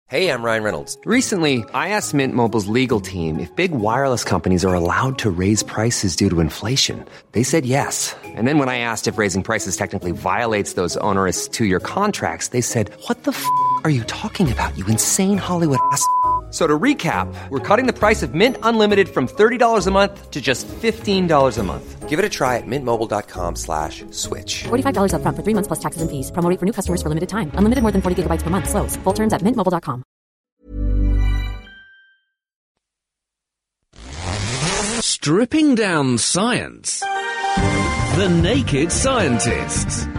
Hey, I'm Ryan Reynolds. Recently, I asked Mint Mobile's legal team if big wireless companies are allowed to raise prices due to inflation. They said yes. And then when I asked if raising prices technically violates those onerous two-year contracts, they said, "What the f*** are you talking about, you insane Hollywood ass?" So to recap, we're cutting the price of Mint Unlimited from $30 a month to just $15 a month. Give it a try at mintmobile.com/switch. $45 up front for 3 months plus taxes and fees. Promo rate for new customers for limited time. Unlimited more than 40 gigabytes per month. Slows full terms at mintmobile.com. Stripping down science. The Naked Scientists.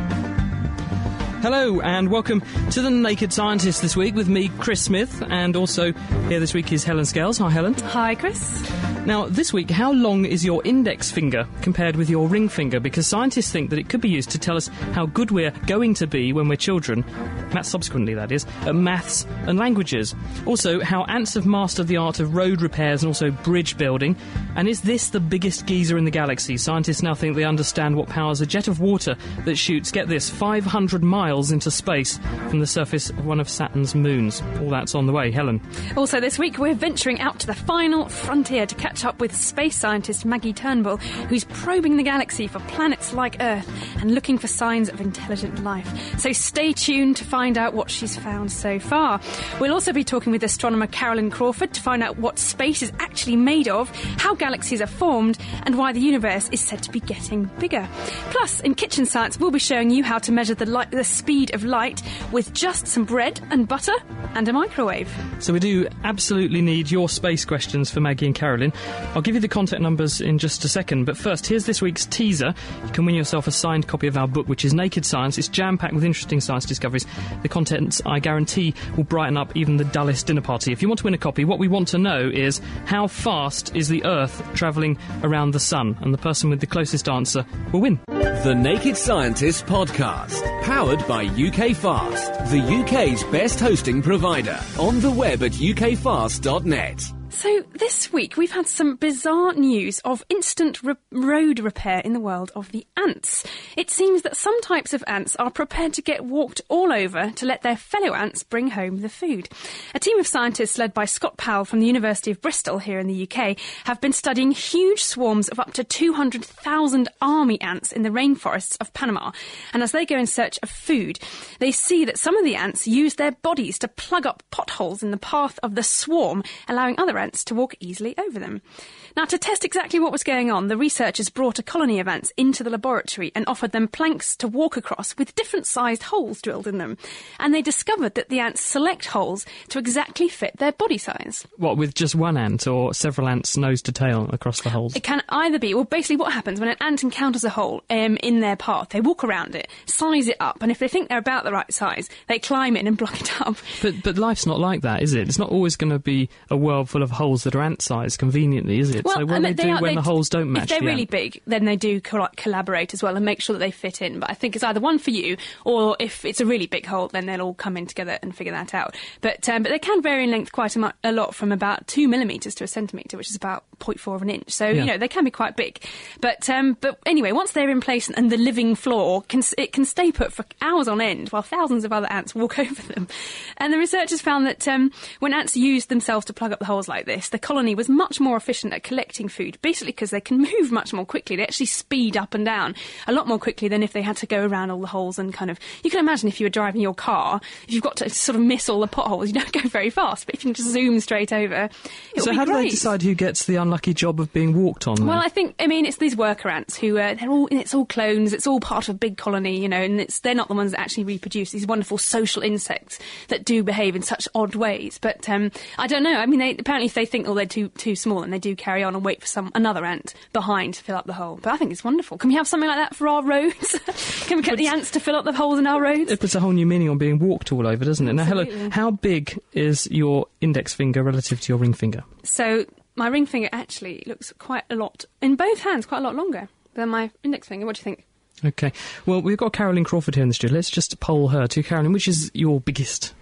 Hello and welcome to The Naked Scientist this week with me, Chris Smith, and also here this week is Helen Scales. Hi, Helen. Hi, Chris. Now, this week, how long is your index finger compared with your ring finger? Because scientists think that it could be used to tell us how good we're going to be when we're children, subsequently that is, at maths and languages. Also, how ants have mastered the art of road repairs and also bridge building. And is this the biggest geyser in the galaxy? Scientists now think they understand what powers a jet of water that shoots, get this, 500 miles into space from the surface of one of Saturn's moons. All that's on the way. Helen. Also this week, we're venturing out to the final frontier to catch up with space scientist Maggie Turnbull, who's probing the galaxy for planets like Earth and looking for signs of intelligent life. So stay tuned to find out what she's found so far. We'll also be talking with astronomer Carolyn Crawford to find out what space is actually made of, how galaxies are formed, and why the universe is said to be getting bigger. Plus, in Kitchen Science, we'll be showing you how to measure the speed of light with just some bread and butter and a microwave. So we do absolutely need your space questions for Maggie and Carolyn. I'll give you the contact numbers in just a second, but first, here's this week's teaser. You can win yourself a signed copy of our book, which is Naked Science. It's jam-packed with interesting science discoveries. The contents, I guarantee, will brighten up even the dullest dinner party. If you want to win a copy, what we want to know is how fast is the Earth travelling around the Sun? And the person with the closest answer will win. The Naked Scientist Podcast, powered by UK Fast, the UK's best hosting provider. On the web at ukfast.net. So this week we've had some bizarre news of instant road repair in the world of the ants. It seems that some types of ants are prepared to get walked all over to let their fellow ants bring home the food. A team of scientists led by Scott Powell from the University of Bristol here in the UK have been studying huge swarms of up to 200,000 army ants in the rainforests of Panama. And as they go in search of food, they see that some of the ants use their bodies to plug up potholes in the path of the swarm, allowing other ants to walk easily over them. Now, to test exactly what was going on, the researchers brought a colony of ants into the laboratory and offered them planks to walk across with different sized holes drilled in them. And they discovered that the ants select holes to exactly fit their body size. What, with just one ant or several ants nose to tail across the holes? It can either be, well, basically what happens when an ant encounters a hole in their path, they walk around it, size it up, and if they think they're about the right size, they climb in and block it up. But life's not like that, is it? It's not always going to be a world full of holes that are ant-sized, conveniently, is it? Well, so what do they do when the holes don't match? If they're really big, then they do collaborate as well and make sure that they fit in. But I think it's either one for you, or if it's a really big hole, then they'll all come in together and figure that out. But they can vary in length quite a lot, from about 2 millimetres to a centimetre, which is about 0.4 of an inch. So, you know, they can be quite big. But anyway, once they're in place and the living floor, it can stay put for hours on end while thousands of other ants walk over them. And the researchers found that when ants used themselves to plug up the holes like this, the colony was much more efficient at collecting food, basically because they can move much more quickly. They actually speed up and down a lot more quickly than if they had to go around all the holes and kind of... You can imagine if you were driving your car, if you've got to sort of miss all the potholes, you don't go very fast, but if you can just zoom straight over, it'll be great. So how do they decide who gets the unlucky job of being walked on then? Well, it's these worker ants who, it's all clones, it's all part of a big colony, you know, and they're not the ones that actually reproduce, these wonderful social insects that do behave in such odd ways. But I don't know, I mean, apparently if they think, they're too small, and they do carry on and wait for another ant behind to fill up the hole. But I think it's wonderful. Can we have something like that for our roads? Can we get the ants to fill up the holes in our roads? It puts a whole new meaning on being walked all over, doesn't it? Absolutely. Now, Helen, how big is your index finger relative to your ring finger? So my ring finger actually looks quite a lot, in both hands, quite a lot longer than my index finger. What do you think? OK. Well, we've got Carolyn Crawford here in the studio. Let's just poll her. To Carolyn, which is your biggest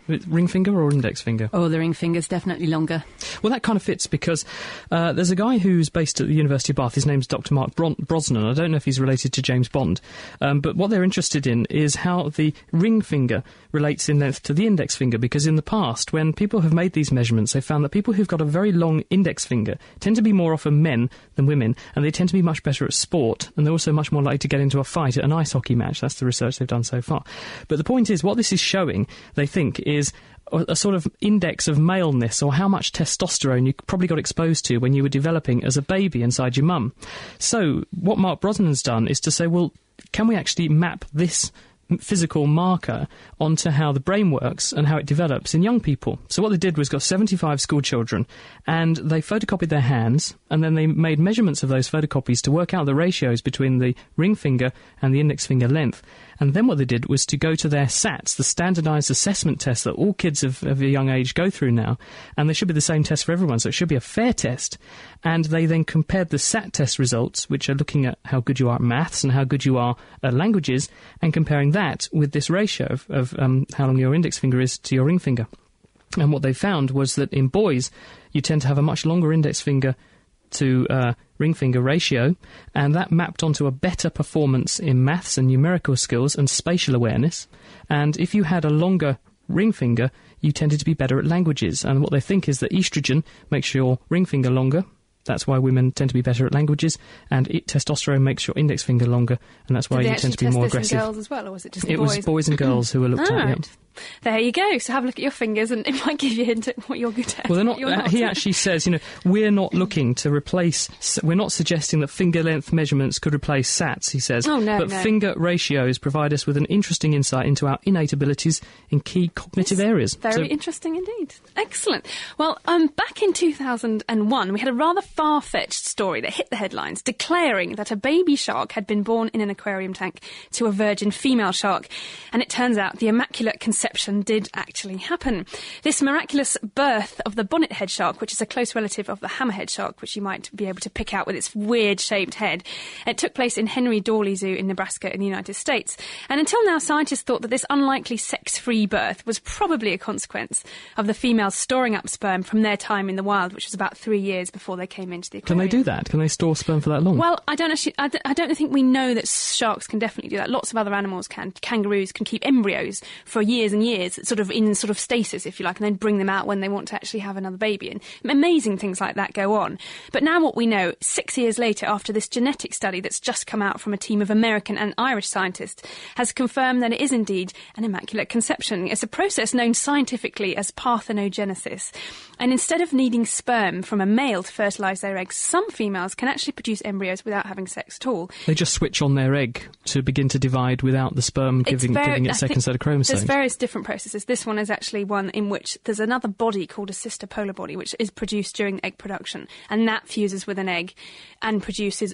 Ring finger or index finger? Oh, the ring finger's definitely longer. Well, that kind of fits because there's a guy who's based at the University of Bath. His name's Dr. Mark Brosnan. I don't know if he's related to James Bond, but what they're interested in is how the ring finger relates in length to the index finger, because in the past, when people have made these measurements, they found that people who've got a very long index finger tend to be more often men than women, and they tend to be much better at sport, and they're also much more likely to get into a fight at an ice hockey match. That's the research they've done so far. But the point is, what this is showing, they think, is a sort of index of maleness, or how much testosterone you probably got exposed to when you were developing as a baby inside your mum. So what Mark Brosnan's done is to say, well, can we actually map this physical marker onto how the brain works and how it develops in young people? So what they did was got 75 school children, and they photocopied their hands, and then they made measurements of those photocopies to work out the ratios between the ring finger and the index finger length. And then what they did was to go to their SATs, the standardised assessment test that all kids of a young age go through now, and they should be the same test for everyone, so it should be a fair test. And they then compared the SAT test results, which are looking at how good you are at maths and how good you are at languages, and comparing that with this ratio of how long your index finger is to your ring finger. And what they found was that in boys, you tend to have a much longer index finger to ring finger ratio, and that mapped onto a better performance in maths and numerical skills and spatial awareness. And if you had a longer ring finger, you tended to be better at languages. And what they think is that estrogen makes your ring finger longer. That's why women tend to be better at languages, and testosterone makes your index finger longer, and that's why you tend to be more aggressive. Did they actually test this in girls as well, or was it just boys? It was boys and girls who were looked at. Right. Yeah. There you go. So have a look at your fingers, and it might give you a hint at what you're good at. Well, they're not. He actually says, we're not looking to replace. We're not suggesting that finger length measurements could replace SATs. He says, but finger ratios provide us with an interesting insight into our innate abilities in key cognitive areas. Very interesting indeed. Excellent. Well, back in 2001, we had a rather far-fetched story that hit the headlines, declaring that a baby shark had been born in an aquarium tank to a virgin female shark, and it turns out the Immaculate Conception did actually happen. This miraculous birth of the bonnethead shark, which is a close relative of the hammerhead shark, which you might be able to pick out with its weird-shaped head, it took place in Henry Dorley Zoo in Nebraska in the United States. And until now, scientists thought that this unlikely sex-free birth was probably a consequence of the females storing up sperm from their time in the wild, which was about 3 years before they came into the aquarium. Can they do that? Can they store sperm for that long? Well, I don't think we know that sharks can definitely do that. Lots of other animals can. Kangaroos can keep embryos for years and years, sort of stasis, if you like, and then bring them out when they want to actually have another baby. And amazing things like that go on. But now what we know, 6 years later, after this genetic study that's just come out from a team of American and Irish scientists, has confirmed that it is indeed an immaculate conception. It's a process known scientifically as parthenogenesis. And instead of needing sperm from a male to fertilise their eggs, some females can actually produce embryos without having sex at all. They just switch on their egg to begin to divide without the sperm giving it a second set of chromosomes. There's various different processes. This one is actually one in which there's another body called a sister polar body, which is produced during egg production, and that fuses with an egg and produces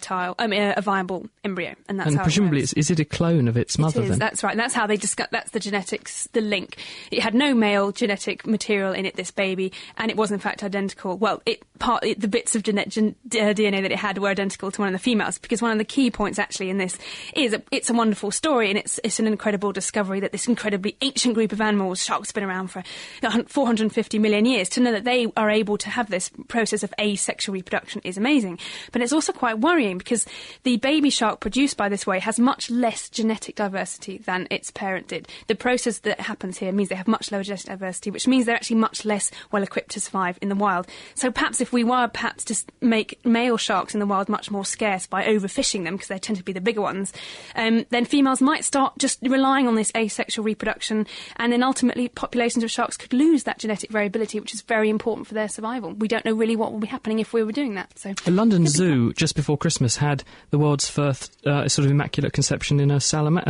a viable embryo. And that's how presumably, is it a clone of its mother? Then that's right. And that's how they discuss. That's the genetics, the link. It had no male genetic material in it, this baby, and it was in fact identical. Well, the bits of DNA that it had were identical to one of the females, because one of the key points actually in this is it's a wonderful story, and it's an incredible discovery that this incredibly ancient group of animals, sharks, been around for 450 million years. To know that they are able to have this process of asexual reproduction is amazing. But it's also quite worrying, because the baby shark produced by this way has much less genetic diversity than its parent did. The process that happens here means they have much lower genetic diversity, which means they're actually much less well equipped to survive in the wild. So perhaps if we were to make male sharks in the wild much more scarce by overfishing them, because they tend to be the bigger ones, then females might start just relying on this asexual reproduction, and then ultimately populations of sharks could lose that genetic variability, which is very important for their survival. We don't know really what will be happening if we were doing that. So the London Zoo, just before Christmas, had the world's first sort of immaculate conception in a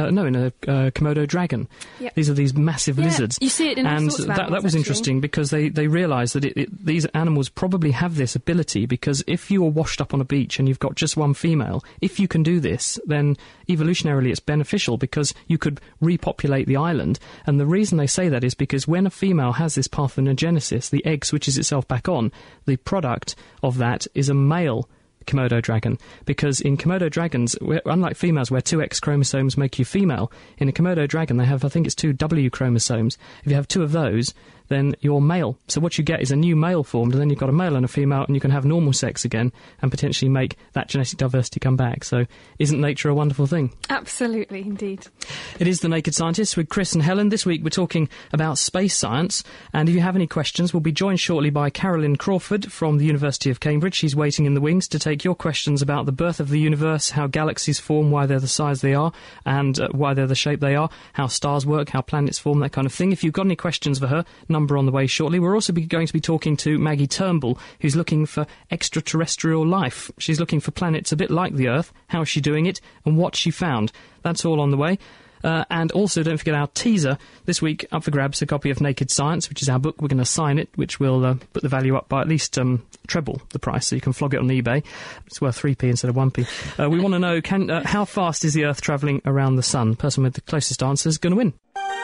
Komodo dragon. Yep. These are these massive lizards. You see it in all sorts of animals, that was interesting, because they realised that these animals probably have this ability, because if you are washed up on a beach and you've got just one female, if you can do this, then evolutionarily it's beneficial, because you could repopulate the island. And the reason they say that is because when a female has this parthenogenesis, the egg switches itself back on, the product of that is a male Komodo dragon, because in Komodo dragons, unlike females where two X chromosomes make you female, in a Komodo dragon they have, I think it's two W chromosomes. If you have two of those, then you're male. So what you get is a new male formed, and then you've got a male and a female, and you can have normal sex again and potentially make that genetic diversity come back. So isn't nature a wonderful thing? Absolutely, indeed. It is The Naked Scientists with Chris and Helen. This week we're talking about space science, and if you have any questions, we'll be joined shortly by Carolyn Crawford from the University of Cambridge. She's waiting in the wings to take your questions about the birth of the universe, how galaxies form, why they're the size they are, and why they're the shape they are, how stars work, how planets form, that kind of thing. If you've got any questions for her, number on the way shortly. We're also going to be talking to Maggie Turnbull, who's looking for extraterrestrial life. She's looking for planets a bit like the Earth, how she's doing it, and what she found. That's all on the way. And also, don't forget our teaser. This week, up for grabs, a copy of Naked Science, which is our book. We're going to sign it, which will put the value up by at least treble the price, so you can flog it on eBay. It's worth 3p instead of 1p. We want to know, how fast is the Earth travelling around the Sun? The person with the closest answer is going to win.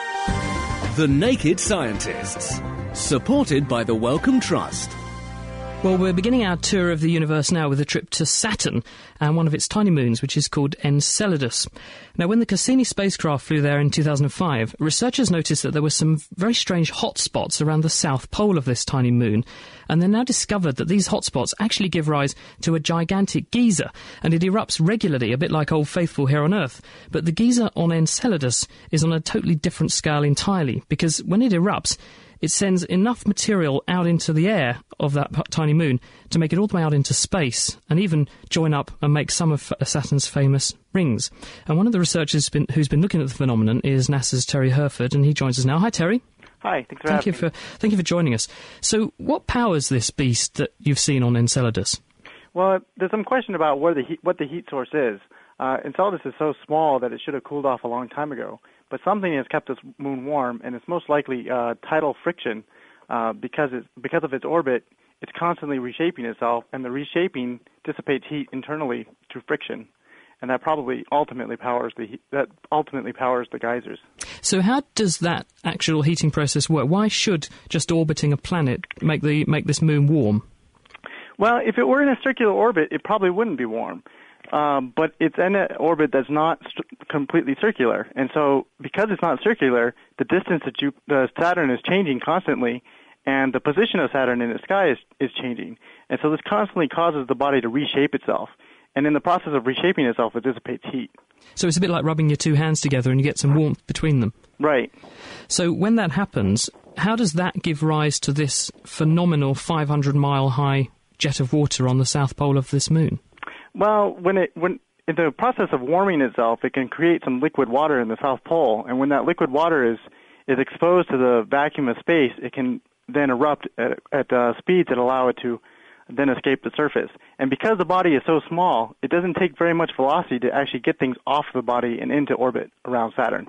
The Naked Scientists. Supported by the Wellcome Trust. Well, we're beginning our tour of the universe now with a trip to Saturn and one of its tiny moons, which is called Enceladus. Now, when the Cassini spacecraft flew there in 2005, researchers noticed that there were some very strange hotspots around the south pole of this tiny moon, and they now discovered that these hotspots actually give rise to a gigantic geyser, and it erupts regularly, a bit like Old Faithful here on Earth. But the geyser on Enceladus is on a totally different scale entirely, because when it erupts, it sends enough material out into the air of that tiny moon to make it all the way out into space and even join up and make some of Saturn's famous rings. And one of the researchers who's been looking at the phenomenon is NASA's Terry Herford, and he joins us now. Hi, Terry. Hi, thanks for having me. Thank you for joining us. So what powers this beast that you've seen on Enceladus? Well, there's some question about what the heat source is. Enceladus is so small that it should have cooled off a long time ago. But something has kept this moon warm, and it's most likely tidal friction. Because of its orbit, it's constantly reshaping itself, and the reshaping dissipates heat internally through friction, and that probably ultimately powers the geysers. So how does that actual heating process work? Why should just orbiting a planet make this moon warm? Well, if it were in a circular orbit, it probably wouldn't be warm. But it's in an orbit that's not completely circular. And so because it's not circular, the distance to Saturn is changing constantly, and the position of Saturn in the sky is changing. And so this constantly causes the body to reshape itself. And in the process of reshaping itself, it dissipates heat. So it's a bit like rubbing your two hands together and you get some warmth between them. Right. So when that happens, how does that give rise to this phenomenal 500-mile-high jet of water on the south pole of this moon? Well, when in the process of warming itself, it can create some liquid water in the South Pole, and when that liquid water is exposed to the vacuum of space, it can then erupt at speeds that allow it to then escape the surface. And because the body is so small, it doesn't take very much velocity to actually get things off the body and into orbit around Saturn.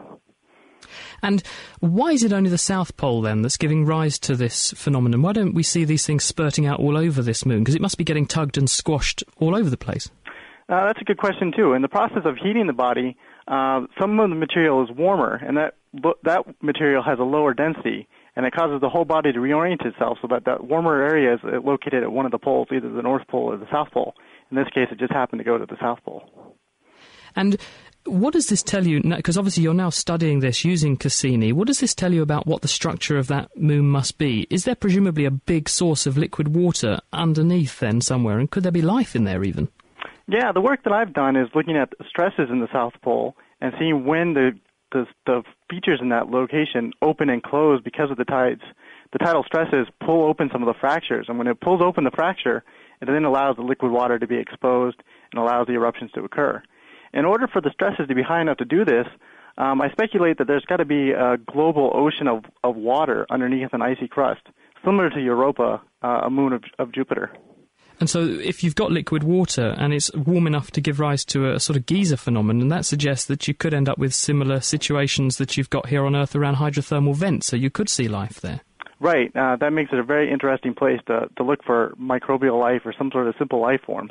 And why is it only the South Pole, then, that's giving rise to this phenomenon? Why don't we see these things spurting out all over this moon? Because it must be getting tugged and squashed all over the place. That's a good question, too. In the process of heating the body, some of the material is warmer, and that material has a lower density, and it causes the whole body to reorient itself so that warmer area is located at one of the poles, either the North Pole or the South Pole. In this case, it just happened to go to the South Pole. And what does this tell you? Because obviously you're now studying this using Cassini. What does this tell you about what the structure of that moon must be? Is there presumably a big source of liquid water underneath then somewhere? And could there be life in there even? Yeah, the work that I've done is looking at stresses in the South Pole and seeing when the features in that location open and close because of the tides. The tidal stresses pull open some of the fractures, and when it pulls open the fracture, it then allows the liquid water to be exposed and allows the eruptions to occur. In order for the stresses to be high enough to do this, I speculate that there's got to be a global ocean of water underneath an icy crust, similar to Europa, a moon of Jupiter. And so if you've got liquid water and it's warm enough to give rise to a sort of geyser phenomenon, that suggests that you could end up with similar situations that you've got here on Earth around hydrothermal vents, so you could see life there. Right. That makes it a very interesting place to look for microbial life or some sort of simple life forms.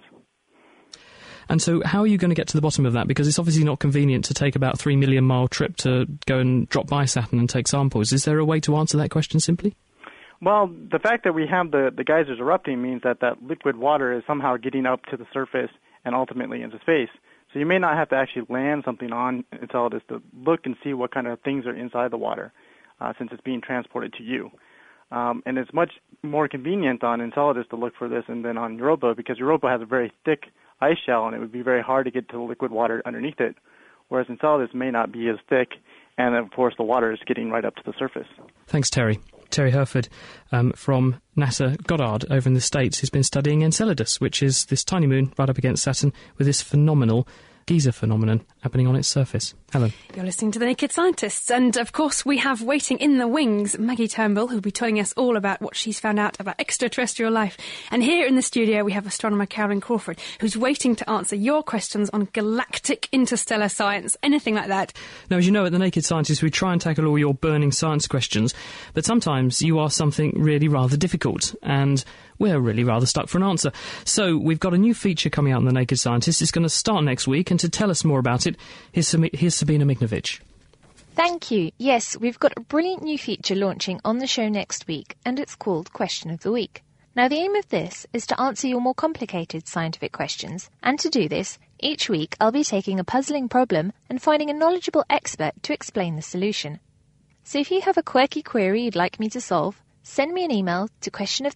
And so how are you going to get to the bottom of that? Because it's obviously not convenient to take about 3 million mile trip to go and drop by Saturn and take samples. Is there a way to answer that question simply? Well, the fact that we have the geysers erupting means that liquid water is somehow getting up to the surface and ultimately into space. So you may not have to actually land something on Enceladus to look and see what kind of things are inside the water, since it's being transported to you. And it's much more convenient on Enceladus to look for this than on Europa, because Europa has a very thick ice shell, and it would be very hard to get to the liquid water underneath it, whereas Enceladus may not be as thick, and of course the water is getting right up to the surface. Thanks, Terry. Terry Herford from NASA Goddard over in the States, who's been studying Enceladus, which is this tiny moon right up against Saturn with this phenomenal geyser phenomenon happening on its surface. Helen. You're listening to The Naked Scientists, and of course we have waiting in the wings Maggie Turnbull, who'll be telling us all about what she's found out about extraterrestrial life. And here in the studio we have astronomer Carolyn Crawford, who's waiting to answer your questions on galactic interstellar science, anything like that. Now, as you know, at The Naked Scientists we try and tackle all your burning science questions, but sometimes you ask something really rather difficult, and we're really rather stuck for an answer. So we've got a new feature coming out on The Naked Scientist. It's going to start next week, and to tell us more about it, here's Sabina Mignovich. Thank you. Yes, we've got a brilliant new feature launching on the show next week, and it's called Question of the Week. Now, the aim of this is to answer your more complicated scientific questions, and to do this, each week I'll be taking a puzzling problem and finding a knowledgeable expert to explain the solution. So if you have a quirky query you'd like me to solve, send me an email to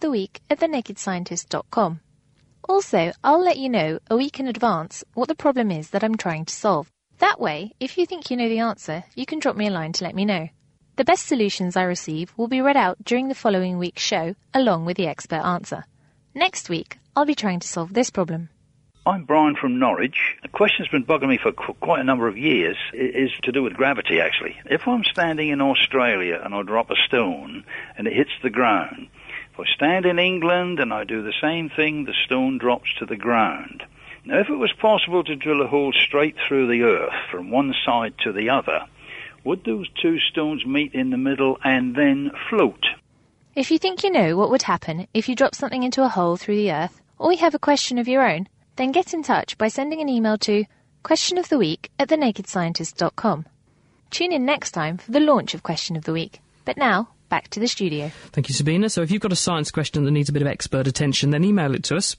questionoftheweek@thenakedscientist.com. Also, I'll let you know a week in advance what the problem is that I'm trying to solve. That way, if you think you know the answer, you can drop me a line to let me know. The best solutions I receive will be read out during the following week's show, along with the expert answer. Next week, I'll be trying to solve this problem. I'm Brian from Norwich. A question that's been bugging me for quite a number of years is to do with gravity, actually. If I'm standing in Australia and I drop a stone and it hits the ground, if I stand in England and I do the same thing, the stone drops to the ground. Now, if it was possible to drill a hole straight through the earth from one side to the other, would those two stones meet in the middle and then float? If you think you know what would happen if you drop something into a hole through the earth, or you have a question of your own, then get in touch by sending an email to questionoftheweek@thenakedscientist.com. Tune in next time for the launch of Question of the Week. But now, back to the studio. Thank you, Sabina. So if you've got a science question that needs a bit of expert attention, then email it to us,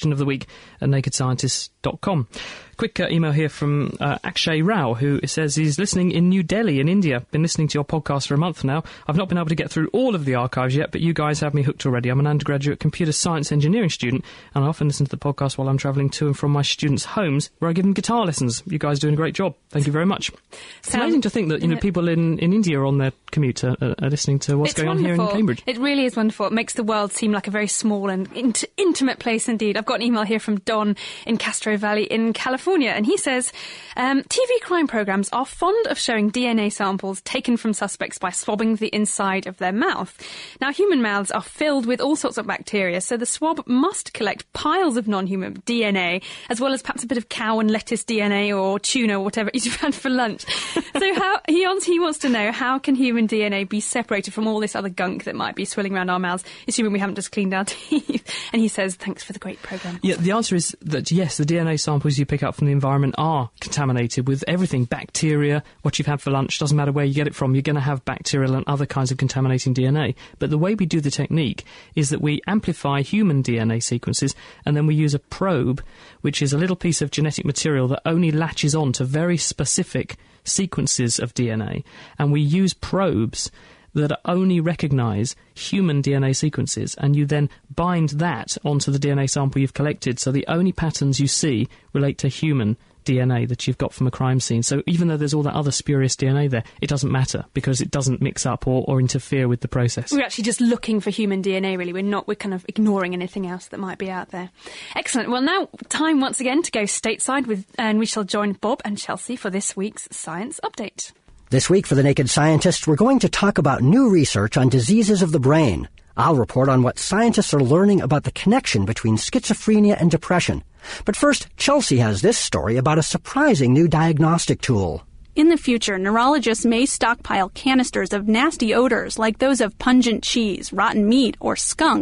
questionoftheweek@nakedscientist.com. Quick email here from Akshay Rao, who says he's listening in New Delhi in India. Been listening to your podcast for a month now. I've not been able to get through all of the archives yet, but you guys have me hooked already. I'm an undergraduate computer science engineering student, and I often listen to the podcast while I'm travelling to and from my students' homes, where I give them guitar lessons. You guys are doing a great job. Thank you very much. It's amazing to think that people in India on their commute are listening to what's going on here in Cambridge. It really is wonderful. It makes the world seem like a very small and intimate place indeed. I've got an email here from Don in Castro Valley in California, and he says, TV crime programmes are fond of showing DNA samples taken from suspects by swabbing the inside of their mouth. Now, human mouths are filled with all sorts of bacteria, so the swab must collect piles of non-human DNA, as well as perhaps a bit of cow and lettuce DNA or tuna or whatever you've had for lunch. So he wants to know, how can human DNA be separated from all this other gunk that might be swirling around our mouths, assuming we haven't just cleaned our teeth? And he says, thanks for the great programme. Yeah, the answer is that, yes, the DNA samples you pick up from the environment are contaminated with everything. Bacteria, what you've had for lunch, doesn't matter where you get it from, you're going to have bacterial and other kinds of contaminating DNA. But the way we do the technique is that we amplify human DNA sequences, and then we use a probe, which is a little piece of genetic material that only latches on to very specific sequences of DNA, and we use probes that only recognise human DNA sequences, and you then bind that onto the DNA sample you've collected, so the only patterns you see relate to human DNA that you've got from a crime scene. So even though there's all that other spurious DNA there, it doesn't matter, because it doesn't mix up or interfere with the process. We're actually just looking for human DNA, really. We're kind of ignoring anything else that might be out there. Excellent. Well, now time once again to go stateside and we shall join Bob and Chelsea for this week's Science Update. This week for The Naked Scientist, we're going to talk about new research on diseases of the brain. I'll report on what scientists are learning about the connection between schizophrenia and depression. But first, Chelsea has this story about a surprising new diagnostic tool. In the future, neurologists may stockpile canisters of nasty odors like those of pungent cheese, rotten meat, or skunk.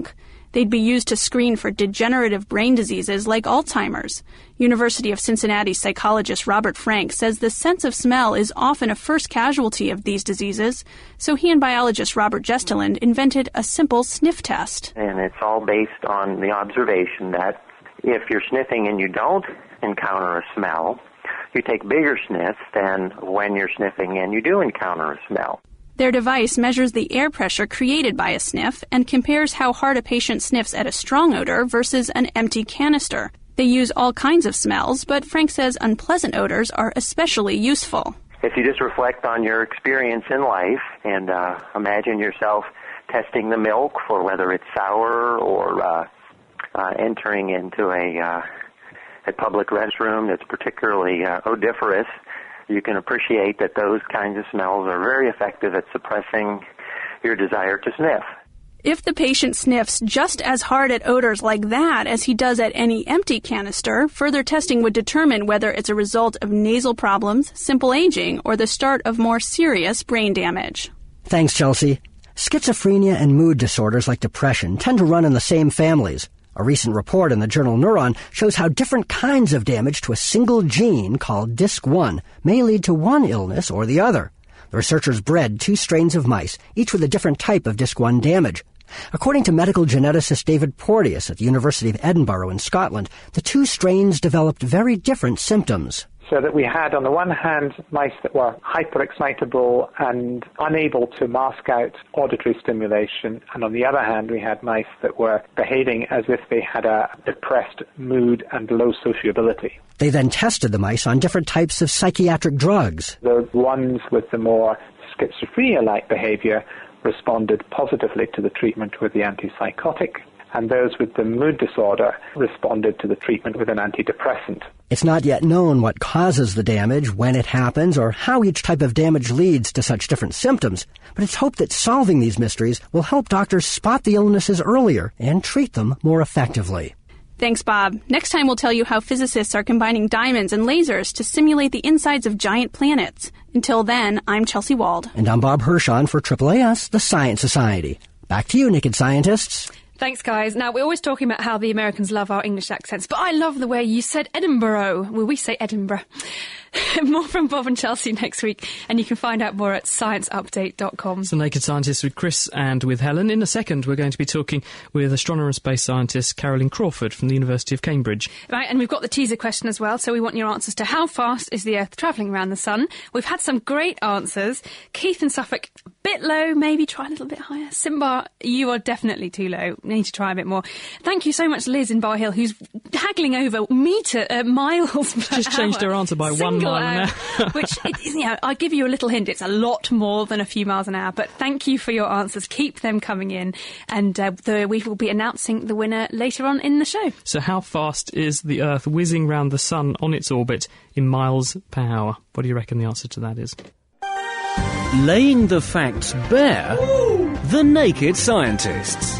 They'd be used to screen for degenerative brain diseases like Alzheimer's. University of Cincinnati psychologist Robert Frank says the sense of smell is often a first casualty of these diseases, so he and biologist Robert Gesteland invented a simple sniff test. And it's all based on the observation that if you're sniffing and you don't encounter a smell, you take bigger sniffs than when you're sniffing and you do encounter a smell. Their device measures the air pressure created by a sniff and compares how hard a patient sniffs at a strong odor versus an empty canister. They use all kinds of smells, but Frank says unpleasant odors are especially useful. If you just reflect on your experience in life and imagine yourself testing the milk for whether it's sour or entering into a public restroom that's particularly odoriferous, you can appreciate that those kinds of smells are very effective at suppressing your desire to sniff. If the patient sniffs just as hard at odors like that as he does at any empty canister, further testing would determine whether it's a result of nasal problems, simple aging, or the start of more serious brain damage. Thanks, Chelsea. Schizophrenia and mood disorders like depression tend to run in the same families. A recent report in the journal Neuron shows how different kinds of damage to a single gene called DISC1 may lead to one illness or the other. The researchers bred 2 strains of mice, each with a different type of DISC1 damage. According to medical geneticist David Porteous at the University of Edinburgh in Scotland, the 2 strains developed very different symptoms. So that we had, on the one hand, mice that were hyperexcitable and unable to mask out auditory stimulation, and on the other hand, we had mice that were behaving as if they had a depressed mood and low sociability. They then tested the mice on different types of psychiatric drugs. The ones with the more schizophrenia-like behavior responded positively to the treatment with the antipsychotic, and those with the mood disorder responded to the treatment with an antidepressant. It's not yet known what causes the damage, when it happens, or how each type of damage leads to such different symptoms, but it's hoped that solving these mysteries will help doctors spot the illnesses earlier and treat them more effectively. Thanks, Bob. Next time we'll tell you how physicists are combining diamonds and lasers to simulate the insides of giant planets. Until then, I'm Chelsea Wald. And I'm Bob Hirschon for AAAS, the Science Society. Back to you, Naked Scientists. Thanks, guys. Now, we're always talking about how the Americans love our English accents, but I love the way you said Edinburgh. Well, we say Edinburgh. More from Bob and Chelsea next week, and you can find out more at scienceupdate.com. It's the Naked Scientists with Chris and with Helen. In a second, we're going to be talking with astronomer and space scientist Carolyn Crawford from the University of Cambridge. Right, and we've got the teaser question as well, so we want your answers to how fast is the Earth travelling around the Sun. We've had some great answers. Keith in Suffolk, a bit low, maybe try a little bit higher. Simba, you are definitely too low. Need to try a bit more. Thank you so much, Liz in Bar Hill, who's haggling over miles per Just changed her answer by 1 mile an hour. Which, I'll give you a little hint. It's a lot more than a few miles an hour. But thank you for your answers. Keep them coming in. And we will be announcing the winner later on in the show. So how fast is the Earth whizzing round the Sun on its orbit in miles per hour? What do you reckon the answer to that is? Laying the facts bare, the Naked Scientists.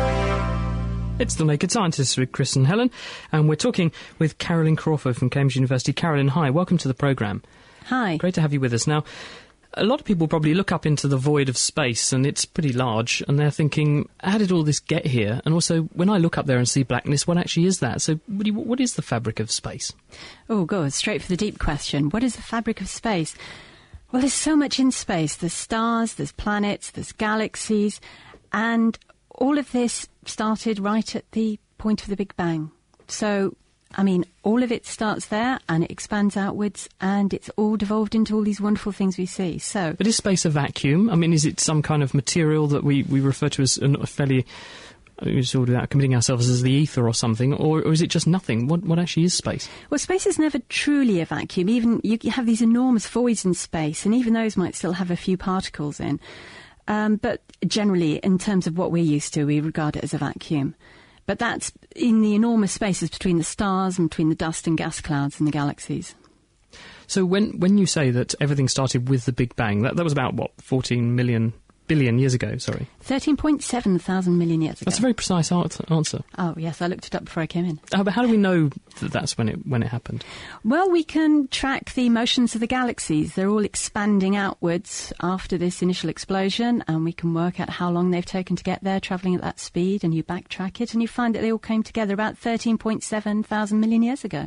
It's the Naked Scientists with Chris and Helen, and we're talking with Carolyn Crawford from Cambridge University. Carolyn, hi, welcome to the programme. Hi. Great to have you with us. Now, a lot of people probably look up into the void of space, and it's pretty large, and they're thinking, how did all this get here? And also, when I look up there and see blackness, what actually is that? So what is the fabric of space? Oh, good. Straight for the deep question. What is the fabric of space? Well, there's so much in space. There's stars, there's planets, there's galaxies, and all of this started right at the point of the Big Bang. So, I mean, all of it starts there and it expands outwards and it's all devolved into all these wonderful things we see. So, but is space a vacuum? I mean, is it some kind of material that we refer to as a fairly, sort of committing ourselves as the ether or something, or is it just nothing? What actually is space? Well, space is never truly a vacuum. Even you have these enormous voids in space, and even those might still have a few particles in. But generally, in terms of what we're used to, we regard it as a vacuum. But that's in the enormous spaces between the stars and between the dust and gas clouds and the galaxies. So when you say that everything started with the Big Bang, that was about, 14 million billion years ago, sorry. 13.7 thousand million years ago. That's a very precise answer. Oh, yes, I looked it up before I came in. But how do we know that that's when it happened? Well, we can track the motions of the galaxies. They're all expanding outwards after this initial explosion, and we can work out how long they've taken to get there, travelling at that speed, and you backtrack it, and you find that they all came together about 13.7 thousand million years ago.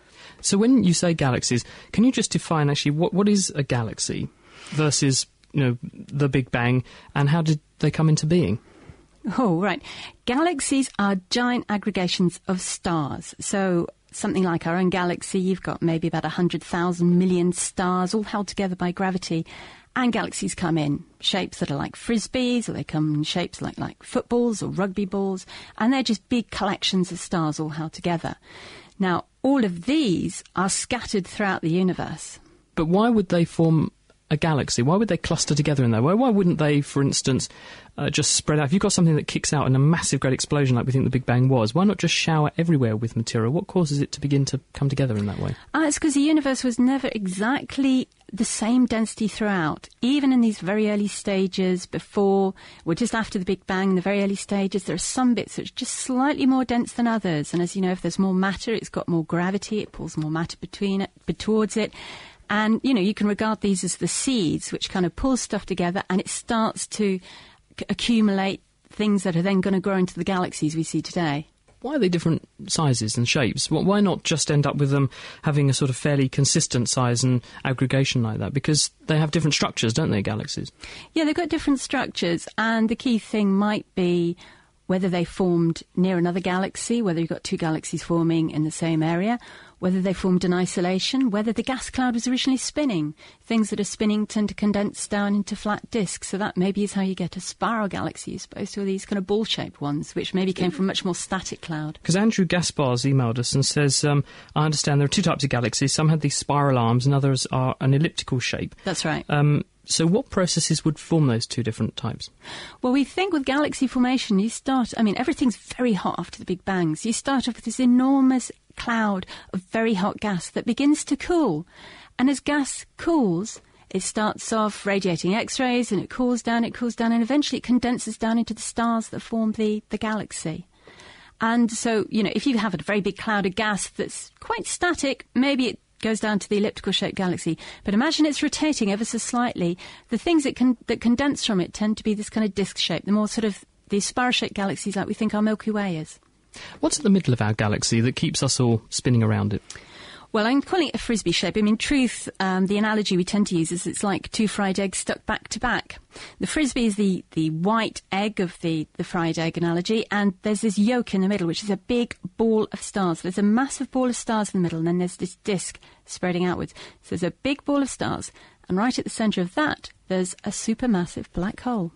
So when you say galaxies, can you just define actually what is a galaxy versus the Big Bang, and how did they come into being? Oh, right. Galaxies are giant aggregations of stars. So something like our own galaxy, you've got maybe about 100,000 million stars all held together by gravity. And galaxies come in shapes that are like frisbees, or they come in shapes like footballs or rugby balls. And they're just big collections of stars all held together. Now, all of these are scattered throughout the universe. But why would they form a galaxy? Why would they cluster together in there? Why wouldn't they, for instance, just spread out? If you've got something that kicks out in a massive great explosion like we think the Big Bang was, why not just shower everywhere with material? What causes it to begin to come together in that way? It's because the universe was never exactly the same density throughout. Even in these very early stages just after the Big Bang, in the very early stages, there are some bits that are just slightly more dense than others. And as you know, if there's more matter, it's got more gravity, it pulls more matter towards it. And, you can regard these as the seeds, which kind of pull stuff together, and it starts to accumulate things that are then going to grow into the galaxies we see today. Why are they different sizes and shapes? Why not just end up with them having a sort of fairly consistent size and aggregation like that? Because they have different structures, don't they, galaxies? Yeah, they've got different structures, and the key thing might be whether they formed near another galaxy, whether you've got two galaxies forming in the same area, whether they formed in isolation, whether the gas cloud was originally spinning. Things that are spinning tend to condense down into flat disks, so that maybe is how you get a spiral galaxy as opposed to these kind of ball-shaped ones, which maybe came from a much more static cloud. Because Andrew Gaspar's emailed us and says, I understand there are two types of galaxies. Some have these spiral arms and others are an elliptical shape. That's right. So what processes would form those two different types? Well, we think with galaxy formation, everything's very hot after the Big Bangs. You start off with this enormous cloud of very hot gas that begins to cool. And as gas cools, it starts off radiating X-rays, and it cools down, and eventually it condenses down into the stars that form the galaxy. And so, if you have a very big cloud of gas that's quite static, maybe it goes down to the elliptical-shaped galaxy. But imagine it's rotating ever so slightly. The things that condense from it tend to be this kind of disc shape, the more sort of these spiral-shaped galaxies like we think our Milky Way is. What's at the middle of our galaxy that keeps us all spinning around it? Well, I'm calling it a frisbee shape. In truth, the analogy we tend to use is it's like two fried eggs stuck back to back. The frisbee is the white egg of the fried egg analogy, and there's this yolk in the middle, which is a big ball of stars. There's a massive ball of stars in the middle, and then there's this disc spreading outwards. So there's a big ball of stars, and right at the centre of that, there's a supermassive black hole.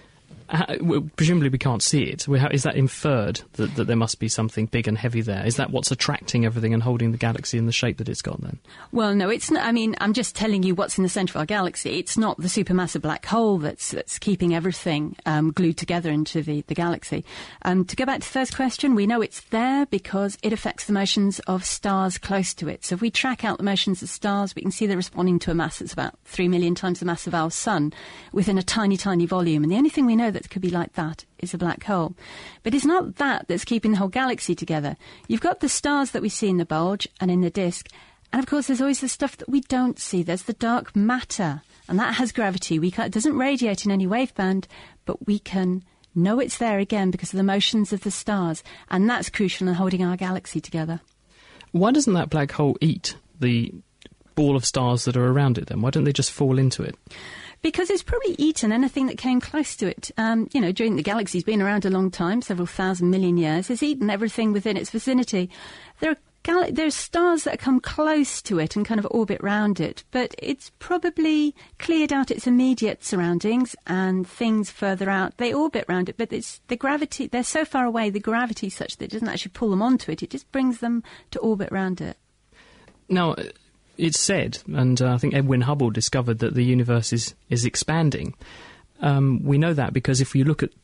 Presumably we can't see it. Is that inferred that there must be something big and heavy there? Is that what's attracting everything and holding the galaxy in the shape that it's got then? Well, no, it's not. I'm just telling you what's in the centre of our galaxy. It's not the supermassive black hole that's keeping everything glued together into the galaxy. To go back to the first question, we know it's there because it affects the motions of stars close to it. So if we track out the motions of stars, we can see they're responding to a mass that's about 3 million times the mass of our sun within a tiny, tiny volume. And the only thing we know that could be like that is a black hole. But it's not that that's keeping the whole galaxy together. You've got the stars that we see in the bulge and in the disk, and of course there's always the stuff that we don't see. There's the dark matter, and that has gravity. It doesn't radiate in any waveband, but we can know it's there again because of the motions of the stars, and that's crucial in holding our galaxy together. Why doesn't that black hole eat the ball of stars that are around it then? Why don't they just fall into it? Because it's probably eaten anything that came close to it. During the galaxy's been around a long time, several thousand million years. It's eaten everything within its vicinity. There's stars that come close to it and kind of orbit round it, but it's probably cleared out its immediate surroundings, and things further out, they orbit round it, but it's the gravity, they're so far away, the gravity's such that it doesn't actually pull them onto it, it just brings them to orbit round it. Now, it's said, and I think Edwin Hubble discovered that the universe is expanding. We know that because if you look at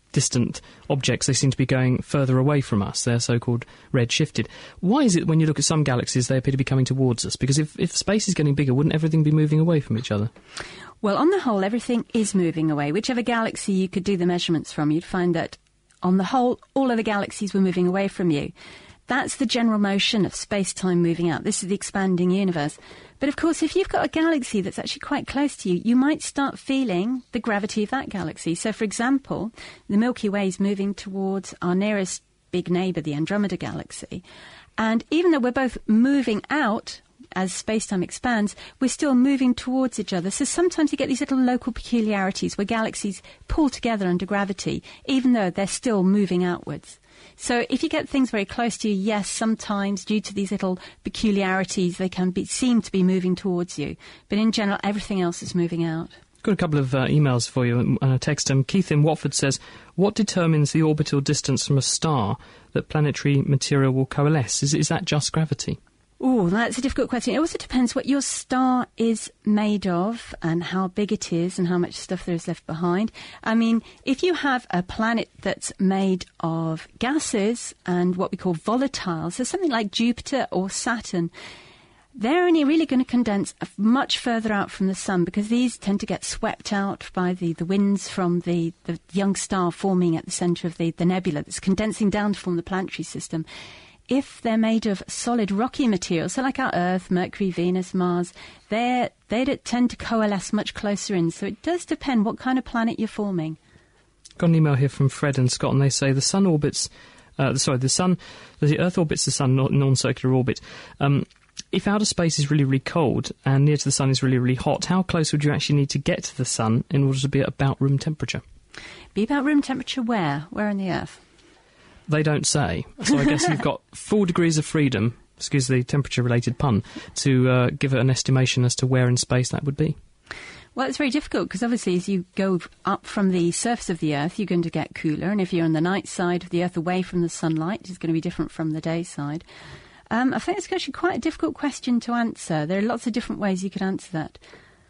distant objects, they seem to be going further away from us. They're so-called red-shifted. Why is it when you look at some galaxies they appear to be coming towards us? Because if space is getting bigger, wouldn't everything be moving away from each other? Well, on the whole, everything is moving away. Whichever galaxy you could do the measurements from, you'd find that, on the whole, all of the galaxies were moving away from you. That's the general motion of space-time moving out. This is the expanding universe. But, of course, if you've got a galaxy that's actually quite close to you, you might start feeling the gravity of that galaxy. So, for example, the Milky Way is moving towards our nearest big neighbour, the Andromeda Galaxy. And even though we're both moving out as space-time expands, we're still moving towards each other. So sometimes you get these little local peculiarities where galaxies pull together under gravity, even though they're still moving outwards. So if you get things very close to you, yes, sometimes due to these little peculiarities, they can seem to be moving towards you. But in general, everything else is moving out. Got a couple of emails for you and a text. Keith in Watford says, what determines the orbital distance from a star that planetary material will coalesce? Is that just gravity? Oh, that's a difficult question. It also depends what your star is made of and how big it is and how much stuff there is left behind. I mean, if you have a planet that's made of gases and what we call volatiles, so something like Jupiter or Saturn, they're only really going to condense much further out from the sun because these tend to get swept out by the winds from the young star forming at the centre of the nebula that's condensing down to form the planetary system. If they're made of solid rocky material, so like our Earth, Mercury, Venus, Mars, they tend to coalesce much closer in. So it does depend what kind of planet you're forming. Got an email here from Fred and Scott, and they say the Earth orbits the Sun, non-circular orbit. If outer space is really, really cold and near to the Sun is really, really hot, how close would you actually need to get to the Sun in order to be at about room temperature? Be about room temperature where? Where on the Earth? They don't say. So I guess you've got 4 degrees of freedom, excuse the temperature-related pun, to give it an estimation as to where in space that would be. Well, it's very difficult because obviously as you go up from the surface of the Earth, you're going to get cooler. And if you're on the night side of the Earth away from the sunlight, it's going to be different from the day side. I think it's actually quite a difficult question to answer. There are lots of different ways you could answer that.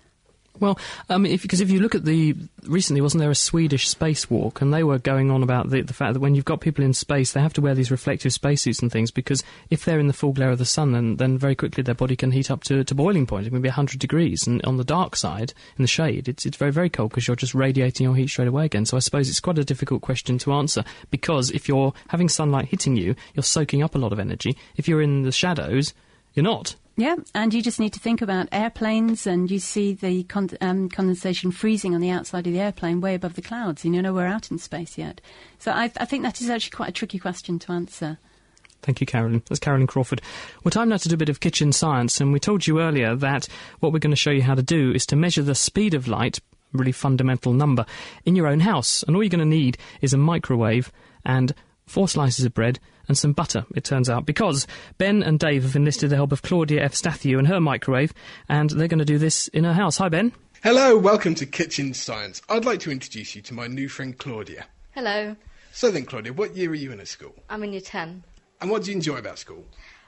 Well, because if you look at recently, wasn't there a Swedish spacewalk, and they were going on about the fact that when you've got people in space, they have to wear these reflective spacesuits and things, because if they're in the full glare of the sun, then very quickly their body can heat up to boiling point. It can be 100 degrees, and on the dark side, in the shade, it's very, very cold because you're just radiating your heat straight away again. So I suppose it's quite a difficult question to answer, because if you're having sunlight hitting you, you're soaking up a lot of energy. If you're in the shadows, you're not. Yeah, and you just need to think about airplanes, and you see the condensation freezing on the outside of the airplane way above the clouds, and you know we're out in space yet. So I think that is actually quite a tricky question to answer. Thank you, Carolyn. That's Carolyn Crawford. Well, time now to do a bit of kitchen science, and we told you earlier that what we're going to show you how to do is to measure the speed of light, a really fundamental number, in your own house. And all you're going to need is a microwave and 4 slices of bread and some butter, it turns out, because Ben and Dave have enlisted the help of Claudia F. Stathiou and her microwave, and they're going to do this in her house. Hi, Ben. Hello, welcome to Kitchen Science. I'd like to introduce you to my new friend Claudia. Hello. So then, Claudia, what year are you in at school? I'm in year 10. And what do you enjoy about school?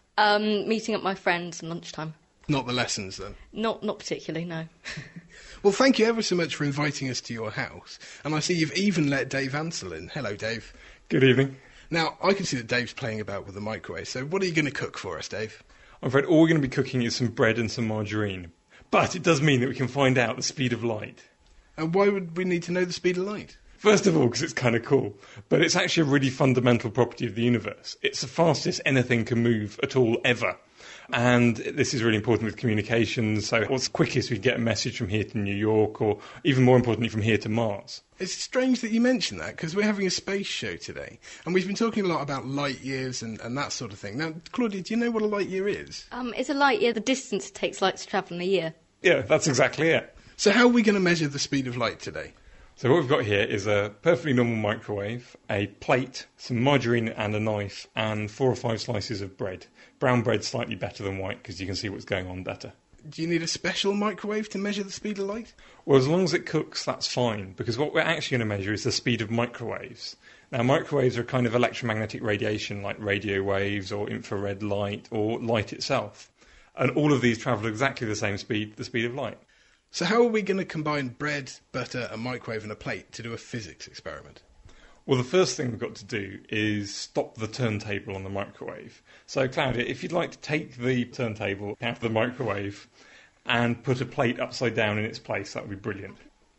Meeting up my friends and lunchtime. Not the lessons, then? Not particularly, no. Well, thank you ever so much for inviting us to your house. And I see you've even let Dave Ansell in. Hello, Dave. Good evening. Now, I can see that Dave's playing about with the microwave, so what are you going to cook for us, Dave? I'm afraid all we're going to be cooking is some bread and some margarine. But it does mean that we can find out the speed of light. And why would we need to know the speed of light? First of all, because it's kind of cool. But it's actually a really fundamental property of the universe. It's the fastest anything can move at all, ever. And this is really important with communications. So what's quickest we get a message from here to New York, or even more importantly from here to Mars. It's strange that you mention that, because we're having a space show today, and we've been talking a lot about light years and that sort of thing. Now, Claudia, do you know what a light year is? It's a light year, the distance it takes light to travel in a year. Yeah, that's exactly it. So how are we going to measure the speed of light today? So what we've got here is a perfectly normal microwave, a plate, some margarine and a knife, and 4 or 5 slices of bread. Brown bread's slightly better than white because you can see what's going on better. Do you need a special microwave to measure the speed of light? Well, as long as it cooks, that's fine, because what we're actually going to measure is the speed of microwaves. Now, microwaves are a kind of electromagnetic radiation, like radio waves or infrared light or light itself. And all of these travel at exactly the same speed, the speed of light. So how are we going to combine bread, butter, a microwave and a plate to do a physics experiment? Well, the first thing we've got to do is stop the turntable on the microwave. So, Claudia, if you'd like to take the turntable out of the microwave and put a plate upside down in its place, that would be brilliant.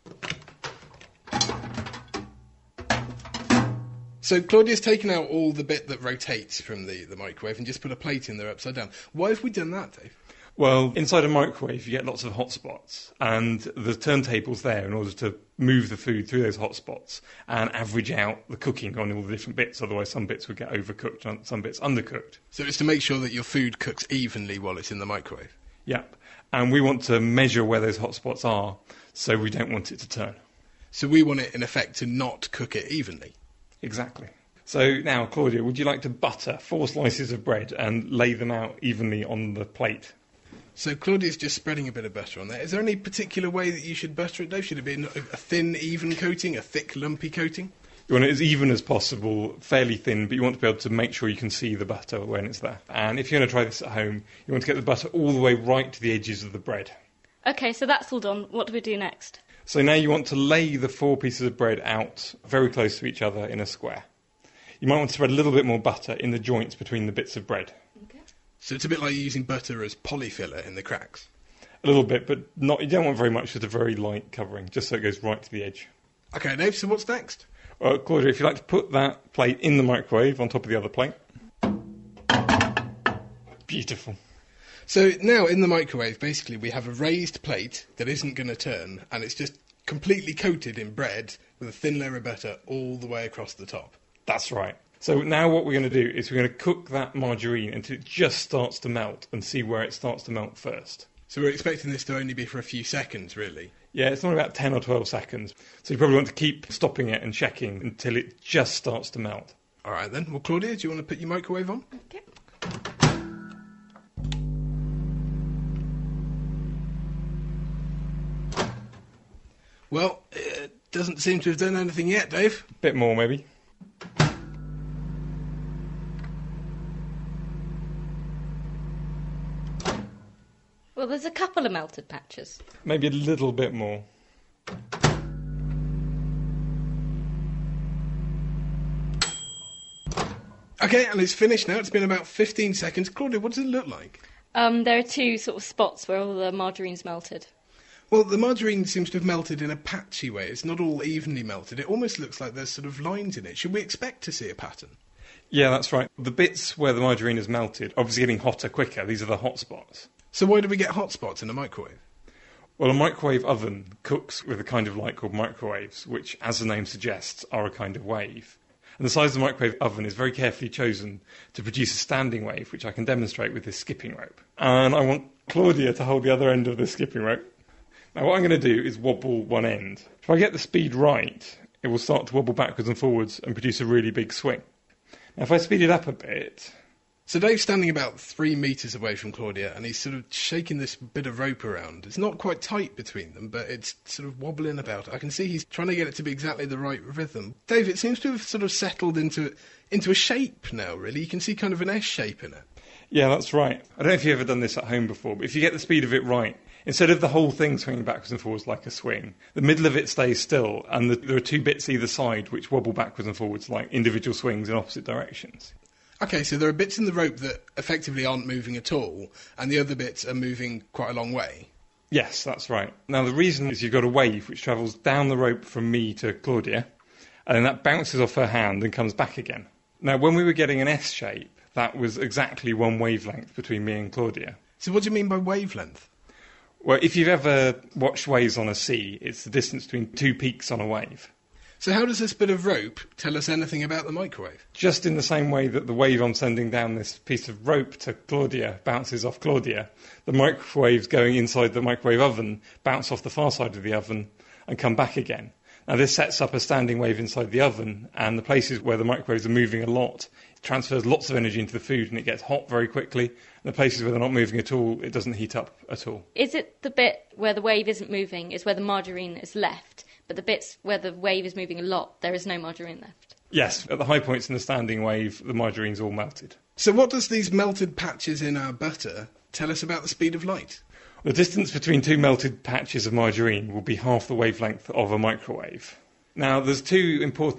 So Claudia's taken out all the bit that rotates from the microwave and just put a plate in there upside down. Why have we done that, Dave? Well, inside a microwave you get lots of hot spots, and the turntable's there in order to move the food through those hot spots and average out the cooking on all the different bits, otherwise some bits would get overcooked and some bits undercooked. So it's to make sure that your food cooks evenly while it's in the microwave? Yep. And we want to measure where those hot spots are, so we don't want it to turn. So we want it, in effect, to not cook it evenly? Exactly. So now, Claudia, would you like to butter 4 slices of bread and lay them out evenly on the plate? So Claudia's just spreading a bit of butter on there. Is there any particular way that you should butter it, Dave? Should it be a thin, even coating, a thick, lumpy coating? You want it as even as possible, fairly thin, but you want to be able to make sure you can see the butter when it's there. And if you're going to try this at home, you want to get the butter all the way right to the edges of the bread. OK, so that's all done. What do we do next? So now you want to lay the 4 pieces of bread out very close to each other in a square. You might want to spread a little bit more butter in the joints between the bits of bread. So it's a bit like using butter as polyfiller in the cracks? A little bit, but not. You don't want very much, just a very light covering, just so it goes right to the edge. OK, Dave, so what's next? Claudia, if you'd like to put that plate in the microwave on top of the other plate. Beautiful. So now in the microwave, basically, we have a raised plate that isn't going to turn, and it's just completely coated in bread with a thin layer of butter all the way across the top. That's right. So now what we're going to do is we're going to cook that margarine until it just starts to melt and see where it starts to melt first. So we're expecting this to only be for a few seconds, really? Yeah, it's not about 10 or 12 seconds. So you probably want to keep stopping it and checking until it just starts to melt. All right, then. Well, Claudia, do you want to put your microwave on? Okay. Well, it doesn't seem to have done anything yet, Dave. Bit more, maybe. Well, there's a couple of melted patches. Maybe a little bit more. OK, and it's finished now. It's been about 15 seconds. Claudia, what does it look like? There are 2 sort of spots where all the margarine's melted. Well, the margarine seems to have melted in a patchy way. It's not all evenly melted. It almost looks like there's sort of lines in it. Should we expect to see a pattern? Yeah, that's right. The bits where the margarine is melted, obviously getting hotter quicker. These are the hot spots. So why do we get hot spots in a microwave? Well, a microwave oven cooks with a kind of light called microwaves, which, as the name suggests, are a kind of wave. And the size of the microwave oven is very carefully chosen to produce a standing wave, which I can demonstrate with this skipping rope. And I want Claudia to hold the other end of this skipping rope. Now, what I'm going to do is wobble one end. If I get the speed right, it will start to wobble backwards and forwards and produce a really big swing. Now, if I speed it up a bit... So Dave's standing about 3 metres away from Claudia, and he's sort of shaking this bit of rope around. It's not quite tight between them, but it's sort of wobbling about. I can see he's trying to get it to be exactly the right rhythm. Dave, it seems to have sort of settled into a shape now, really. You can see kind of an S shape in it. Yeah, that's right. I don't know if you've ever done this at home before, but if you get the speed of it right, instead of the whole thing swinging backwards and forwards like a swing, the middle of it stays still, and there are 2 bits either side which wobble backwards and forwards like individual swings in opposite directions. OK, so there are bits in the rope that effectively aren't moving at all, and the other bits are moving quite a long way. Yes, that's right. Now, the reason is you've got a wave which travels down the rope from me to Claudia, and then that bounces off her hand and comes back again. Now, when we were getting an S shape, that was exactly 1 wavelength between me and Claudia. So what do you mean by wavelength? Well, if you've ever watched waves on a sea, it's the distance between 2 peaks on a wave. So how does this bit of rope tell us anything about the microwave? Just in the same way that the wave I'm sending down this piece of rope to Claudia bounces off Claudia, the microwaves going inside the microwave oven bounce off the far side of the oven and come back again. Now, this sets up a standing wave inside the oven, and the places where the microwaves are moving a lot, it transfers lots of energy into the food and it gets hot very quickly. And the places where they're not moving at all, it doesn't heat up at all. Is it the bit where the wave isn't moving is where the margarine is left, but the bits where the wave is moving a lot, there is no margarine left? Yes, at the high points in the standing wave, the margarine's all melted. So what does these melted patches in our butter tell us about the speed of light? The distance between 2 melted patches of margarine will be half the wavelength of a microwave. Now, there's 2 important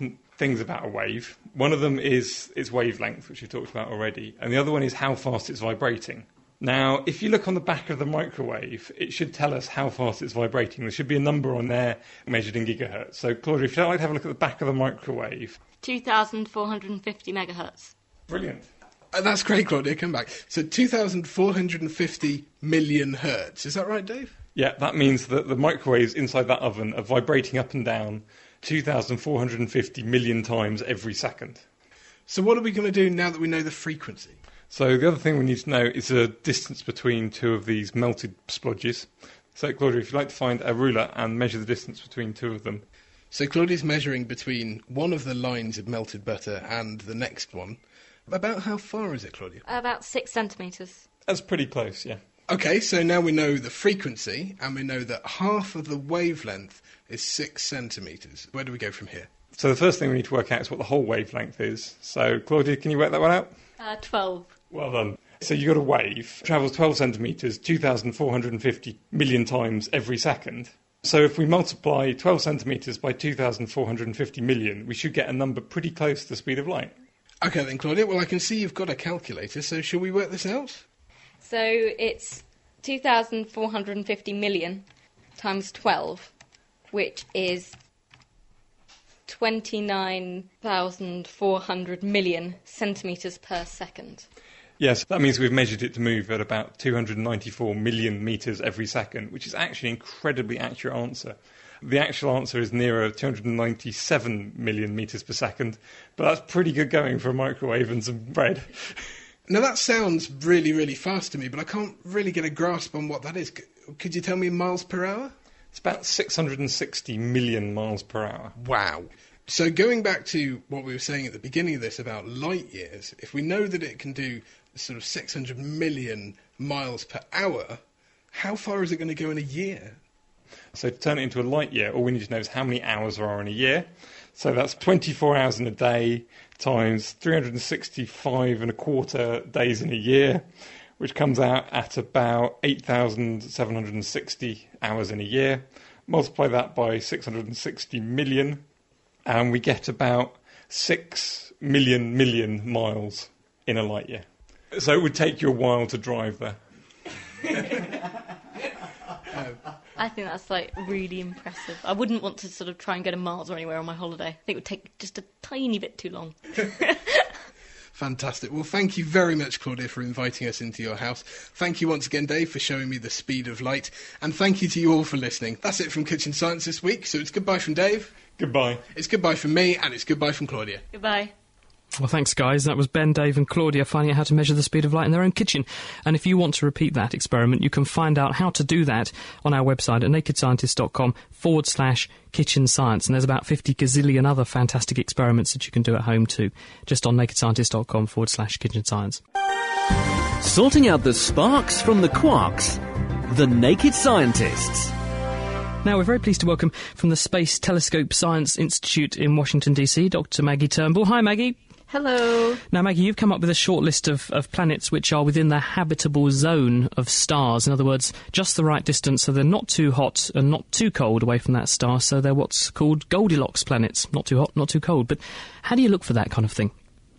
things about a wave. One of them is its wavelength, which we talked about already, and the other one is how fast it's vibrating. Now, if you look on the back of the microwave, it should tell us how fast it's vibrating. There should be a number on there measured in gigahertz. So, Claudia, if you'd like to have a look at the back of the microwave. 2,450 megahertz. Brilliant. That's great, Claudia. Come back. So 2,450 million hertz. Is that right, Dave? Yeah, that means that the microwaves inside that oven are vibrating up and down 2,450 million times every second. So what are we going to do now that we know the frequency? So the other thing we need to know is the distance between two of these melted splodges. So, Claudia, if you'd like to find a ruler and measure the distance between two of them. So Claudia's measuring between one of the lines of melted butter and the next one. About how far is it, Claudia? About 6 centimetres. That's pretty close, yeah. OK, so now we know the frequency, and we know that half of the wavelength is 6 centimetres. Where do we go from here? So the first thing we need to work out is what the whole wavelength is. So, Claudia, can you work that one out? 12. Well done. So you've got a wave, travels 12 centimetres, 2,450 million times every second. So if we multiply 12 centimetres by 2,450 million, we should get a number pretty close to the speed of light. OK then, Claudia, well, I can see you've got a calculator, so shall we work this out? So it's 2,450 million times 12, which is 29,400 million centimetres per second. Yes, that means we've measured it to move at about 294 million metres every second, which is actually an incredibly accurate answer. The actual answer is nearer 297 million metres per second, but that's pretty good going for a microwave and some bread. Now, that sounds really, really fast to me, but I can't really get a grasp on what that is. Could you tell me in miles per hour? It's about 660 million miles per hour. Wow. So going back to what we were saying at the beginning of this about light years, if we know that it can do sort of 600 million miles per hour, how far is it going to go in a year? So to turn it into a light year, all we need to know is how many hours there are in a year. So that's 24 hours in a day times 365 and a quarter days in a year, which comes out at about 8,760 hours in a year. Multiply that by 660 million, and we get about 6 million miles in a light year. So it would take you a while to drive there. I think that's really impressive. I wouldn't want to sort of try and go to Mars or anywhere on my holiday. I think it would take just a tiny bit too long. Fantastic. Well, thank you very much, Claudia, for inviting us into your house. Thank you once again, Dave, for showing me the speed of light. And thank you to you all for listening. That's it from Kitchen Science this week. So it's goodbye from Dave. Goodbye. It's goodbye from me, and it's goodbye from Claudia. Goodbye. Well, thanks, guys. That was Ben, Dave and Claudia finding out how to measure the speed of light in their own kitchen. And if you want to repeat that experiment, you can find out how to do that on our website at nakedscientist.com/kitchen science. And there's about 50 gazillion other fantastic experiments that you can do at home too, just on nakedscientist.com/kitchen science. Sorting out the sparks from the quarks. The Naked Scientists. Now, we're very pleased to welcome from the Space Telescope Science Institute in Washington, D.C., Dr. Maggie Turnbull. Hi, Maggie. Hello. Now, Maggie, you've come up with a short list of planets which are within the habitable zone of stars. In other words, just the right distance, so they're not too hot and not too cold away from that star, so they're what's called Goldilocks planets. Not too hot, not too cold. But how do you look for that kind of thing?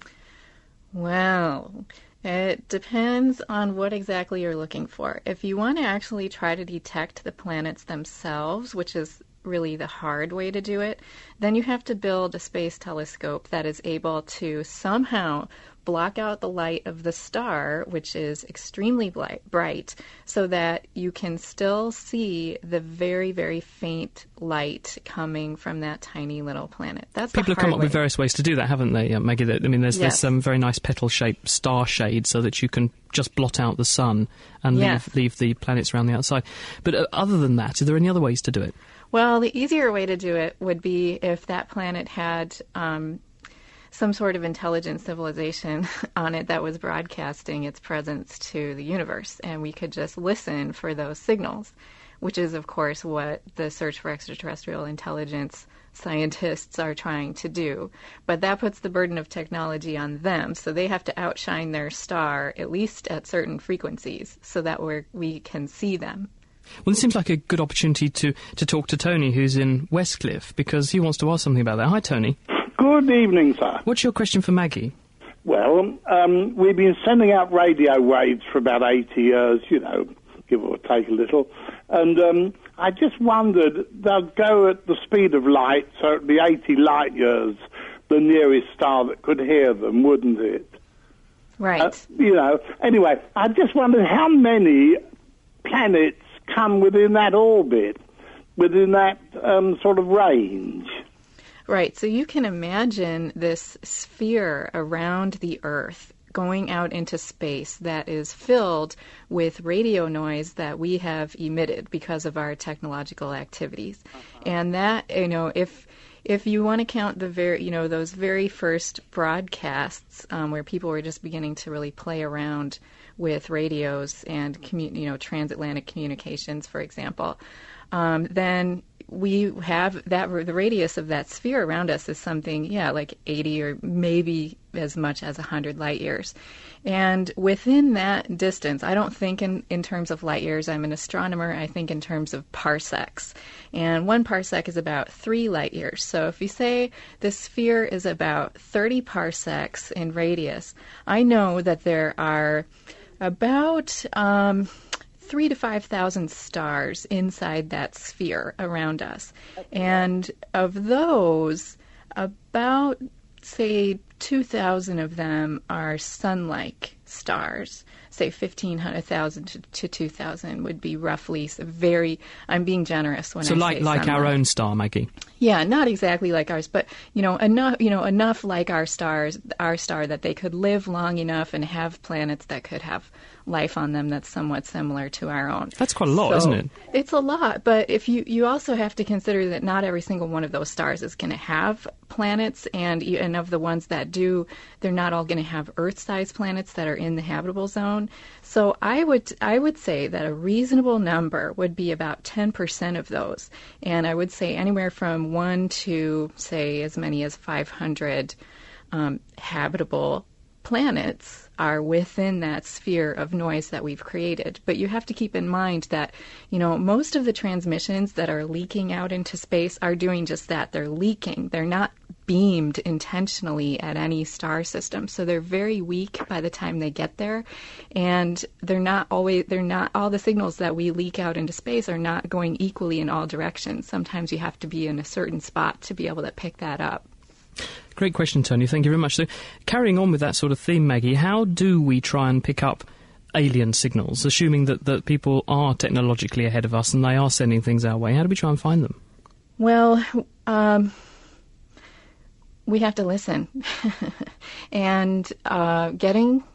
Well, it depends on what exactly you're looking for. If you want to actually try to detect the planets themselves, which is really the hard way to do it, then you have to build a space telescope that is able to somehow block out the light of the star, which is extremely bright, so that you can still see the very, very faint light coming from that tiny little planet. That's People have come up with various ways to do that, haven't they, Maggie? I mean, there's some very nice petal-shaped star shade so that you can just blot out the sun and leave the planets around the outside. But other than that, are there any other ways to do it? Well, the easier way to do it would be if that planet had some sort of intelligent civilization on it that was broadcasting its presence to the universe, and we could just listen for those signals, which is, of course, what the search for extraterrestrial intelligence scientists are trying to do. But that puts the burden of technology on them, so they have to outshine their star, at least at certain frequencies, so that we can see them. Well, it seems like a good opportunity to talk to Tony, who's in Westcliff, because he wants to ask something about that. Hi, Tony. Good evening, sir. What's your question for Maggie? Well, we've been sending out radio waves for about 80 years, give or take a little. And I just wondered, they'll go at the speed of light, so it'd be 80 light years, the nearest star that could hear them, wouldn't it? Right. Anyway, I just wondered how many planets come within that orbit, within that sort of range. Right. So you can imagine this sphere around the Earth going out into space that is filled with radio noise that we have emitted because of our technological activities. And that, if you want to count the those very first broadcasts where people were just beginning to really play around with radios and transatlantic communications, for example, then we have the radius of that sphere around us is something, like 80 or maybe as much as 100 light years. And within that distance, I don't think in terms of light years. I'm an astronomer. I think in terms of parsecs. And 1 parsec is about 3 light years. So if you say the sphere is about 30 parsecs in radius, I know that there are about 3,000 to 5,000 stars inside that sphere around us. And of those, about, say, 2,000 of them are sun-like stars. Say 1,500 to 2,000 would be roughly I'm being generous when I say like our own star, Maggie. Yeah, not exactly like ours, but enough like our star that they could live long enough and have planets that could have life on them that's somewhat similar to our own. That's quite a lot, isn't it? It's a lot, but if you also have to consider that not every single one of those stars is going to have planets, and of the ones that do, they're not all going to have Earth-sized planets that are in the habitable zone. So I would say that a reasonable number would be about 10% of those, and I would say anywhere from 1 to, say, as many as 500 habitable planets are within that sphere of noise that we've created. But you have to keep in mind that, most of the transmissions that are leaking out into space are doing just that. They're leaking. They're not beamed intentionally at any star system. So they're very weak by the time they get there. And they're not all the signals that we leak out into space are not going equally in all directions. Sometimes you have to be in a certain spot to be able to pick that up. Great question, Tony. Thank you very much. So, carrying on with that sort of theme, Maggie, how do we try and pick up alien signals, assuming that people are technologically ahead of us and they are sending things our way? How do we try and find them? Well, we have to listen. And getting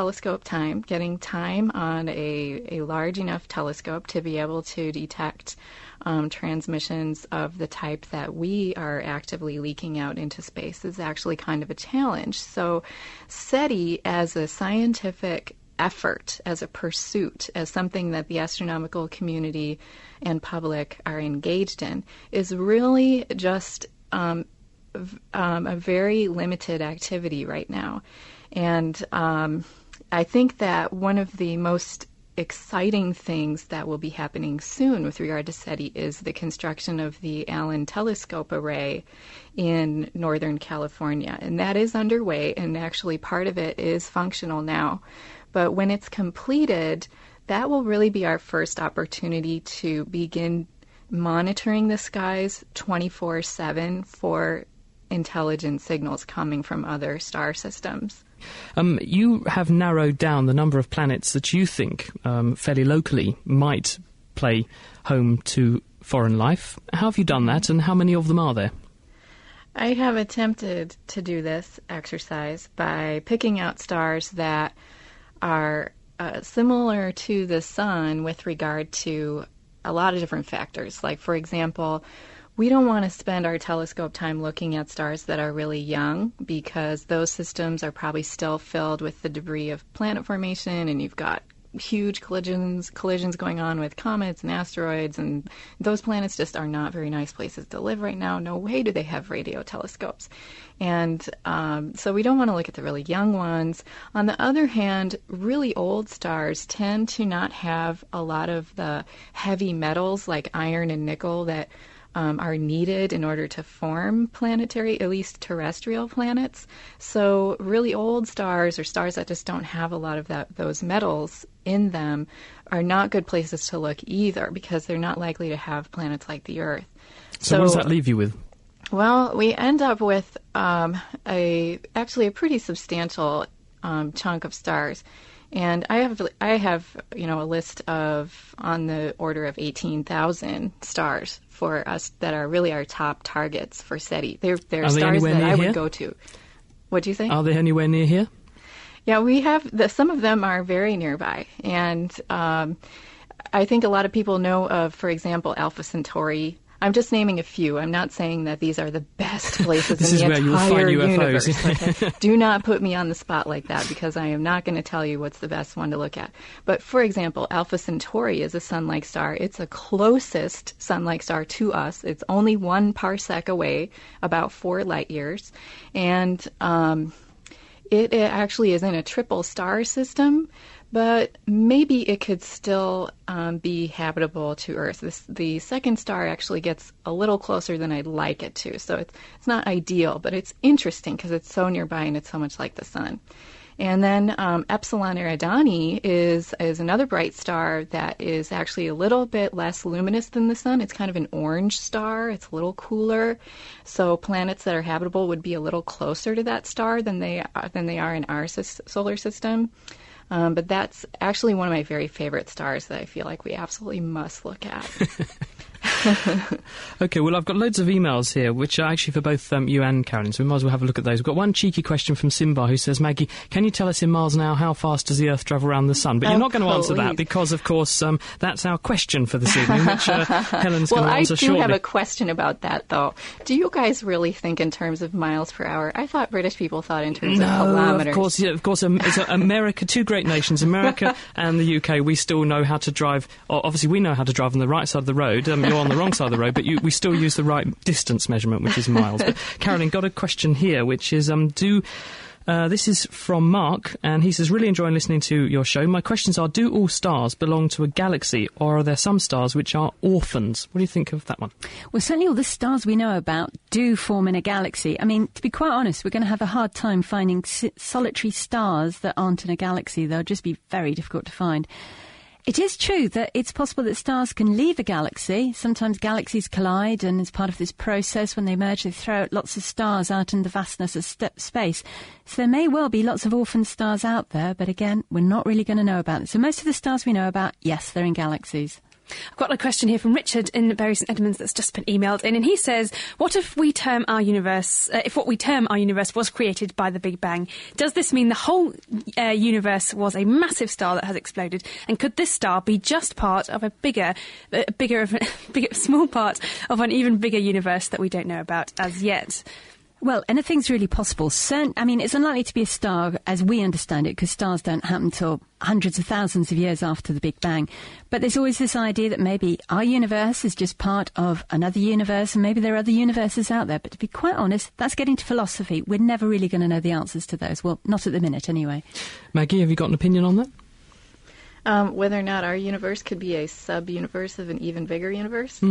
time on a large enough telescope to be able to detect transmissions of the type that we are actively leaking out into space is actually kind of a challenge. So SETI, as a scientific effort, as a pursuit, as something that the astronomical community and public are engaged in, is really just a very limited activity right now. And I think that one of the most exciting things that will be happening soon with regard to SETI is the construction of the Allen Telescope Array in Northern California. And that is underway, and actually part of it is functional now. But when it's completed, that will really be our first opportunity to begin monitoring the skies 24/7 for intelligent signals coming from other star systems. You have narrowed down the number of planets that you think fairly locally might play home to foreign life. How have you done that, and how many of them are there? I have attempted to do this exercise by picking out stars that are similar to the Sun with regard to a lot of different factors. Like, for example, we don't want to spend our telescope time looking at stars that are really young, because those systems are probably still filled with the debris of planet formation, and you've got huge collisions going on with comets and asteroids, and those planets just are not very nice places to live right now. No way do they have radio telescopes. And so we don't want to look at the really young ones. On the other hand, really old stars tend to not have a lot of the heavy metals like iron and nickel that are needed in order to form planetary, at least terrestrial planets. So really old stars, or stars that just don't have a lot of those metals in them, are not good places to look either, because they're not likely to have planets like the Earth. So what does that leave you with? Well, we end up with actually a pretty substantial chunk of stars. And I have a list of on the order of 18,000 stars for us that are really our top targets for SETI. They're stars that I would go to. What'd you say? Are they anywhere near here? Yeah, we have some of them are very nearby, and I think a lot of people know of, for example, Alpha Centauri. I'm just naming a few. I'm not saying that these are the best places in the entire universe. Okay? Do not put me on the spot like that, because I am not going to tell you what's the best one to look at. But for example, Alpha Centauri is a sun-like star. It's the closest sun-like star to us. It's only 1 parsec away, about 4 light years. And it actually is in a triple star system, but maybe it could still be habitable to Earth. The second star actually gets a little closer than I'd like it to, so it's not ideal, but it's interesting because it's so nearby and it's so much like the Sun. And then Epsilon Eridani is another bright star that is actually a little bit less luminous than the Sun. It's kind of an orange star. It's a little cooler. So planets that are habitable would be a little closer to that star than they are in our solar system. But that's actually one of my very favorite stars that I feel like we absolutely must look at. Okay, well, I've got loads of emails here, which are actually for both you and Carolyn, so we might as well have a look at those. We've got one cheeky question from Simba, who says, Maggie, can you tell us in miles an hour how fast does the Earth travel around the Sun? But you're not going to answer that, because, of course, that's our question for this evening, which Helen's going to answer shortly. Well, I do have a question about that, though. Do you guys really think in terms of miles per hour? I thought British people thought in terms of kilometers. Of course, it's America, two great nations, America and the UK, we still know how to drive. Obviously, we know how to drive on the right side of the road. You're on the wrong side of the road, but we still use the right distance measurement, which is miles. But Carolyn, got a question here, which is, this is from Mark, and he says, really enjoying listening to your show. My questions are, do all stars belong to a galaxy, or are there some stars which are orphans? What do you think of that one? Well, certainly all the stars we know about do form in a galaxy. I mean, to be quite honest, we're going to have a hard time finding solitary stars that aren't in a galaxy. They'll just be very difficult to find. It is true that it's possible that stars can leave a galaxy. Sometimes galaxies collide, and as part of this process, when they merge, they throw out lots of stars out in the vastness of space. So there may well be lots of orphan stars out there, but again, we're not really going to know about it. So most of the stars we know about, yes, they're in galaxies. I've got a question here from Richard in Bury St Edmunds that's just been emailed in, and he says, what if we term our universe, if what we term our universe was created by the Big Bang? Does this mean the whole universe was a massive star that has exploded? And could this star be just part of a small part of an even bigger universe that we don't know about as yet? Well, anything's really possible. I mean, it's unlikely to be a star as we understand it, because stars don't happen till hundreds of thousands of years after the Big Bang. But there's always this idea that maybe our universe is just part of another universe, and maybe there are other universes out there. But to be quite honest, that's getting to philosophy. We're never really going to know the answers to those. Well, not at the minute, anyway. Maggie, have you got an opinion on that? Whether or not our universe could be a sub-universe of an even bigger universe?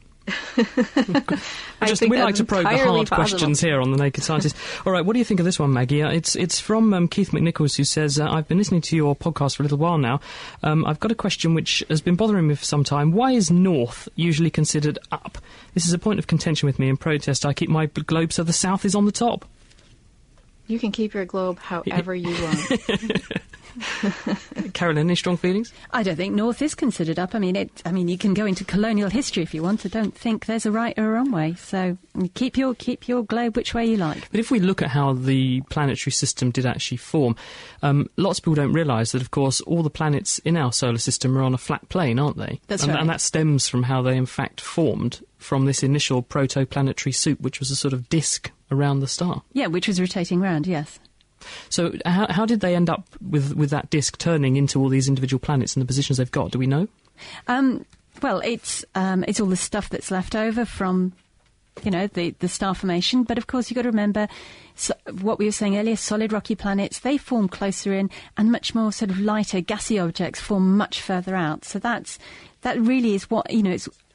We like to probe the hard questions here on The Naked Scientist. All right, what do you think of this one, Maggie? It's from Keith McNichols, who says, I've been listening to your podcast for a little while now. I've got a question which has been bothering me for some time. Why is north usually considered up? This is a point of contention with me. In protest, I keep my globe so the south is on the top. You can keep your globe however you want. Carolyn, any strong feelings? I don't think north is considered up. I mean, you can go into colonial history if you want. I don't think there's a right or a wrong way. So keep your globe which way you like. But if we look at how the planetary system did actually form, lots of people don't realise that, of course, all the planets in our solar system are on a flat plane, aren't they? That's right. And that stems from how they, in fact, formed from this initial protoplanetary soup, which was a sort of disk around the star. Yeah, which was rotating round, yes. So how did they end up with that disk turning into all these individual planets and the positions they've got? Do we know? Well, it's all the stuff that's left over from, the star formation. But of course, you've got to remember what we were saying earlier, solid rocky planets, they form closer in, and much more sort of lighter gassy objects form much further out. So that really is what, it's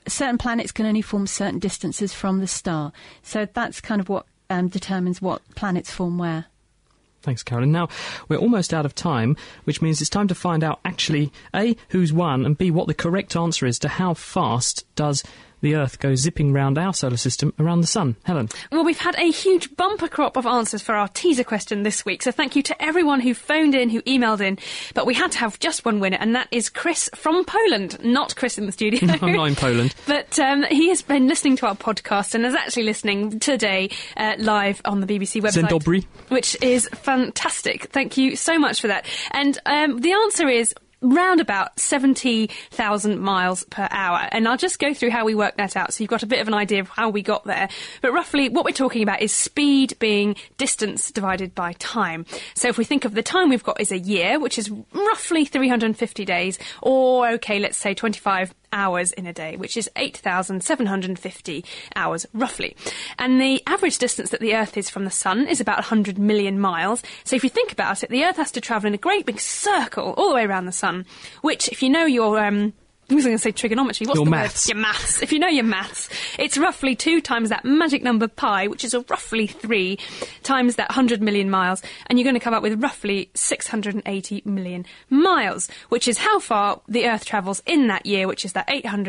certain planets can only form certain distances from the star. So that's kind of what determines what planets form where. Thanks, Carolyn. Now, we're almost out of time, which means it's time to find out actually, A, who's won, and B, what the correct answer is to how fast does the Earth go zipping round our solar system around the Sun. Helen? Well, we've had a huge bumper crop of answers for our teaser question this week, so thank you to everyone who phoned in, who emailed in, but we had to have just one winner, and that is Chris from Poland. Not Chris in the studio. No, I'm not in Poland. But he has been listening to our podcast and is actually listening today live on the BBC website. Dzień dobry. Which is fantastic. Thank you so much for that. And the answer is round about 70,000 miles per hour. And I'll just go through how we worked that out so you've got a bit of an idea of how we got there. But roughly what we're talking about is speed being distance divided by time. So if we think of the time we've got is a year, which is roughly 350 days, or, OK, let's say 25 hours in a day, which is 8,750 hours, roughly. And the average distance that the Earth is from the Sun is about 100 million miles. So if you think about it, the Earth has to travel in a great big circle all the way around the Sun, which, if you know your I was going to say trigonometry. What's your the maths. word? Your maths. If you know your maths, it's roughly 2 times that magic number pi, which is roughly 3 times that 100 million miles, and you're going to come up with roughly 680 million miles, which is how far the Earth travels in that year, which is that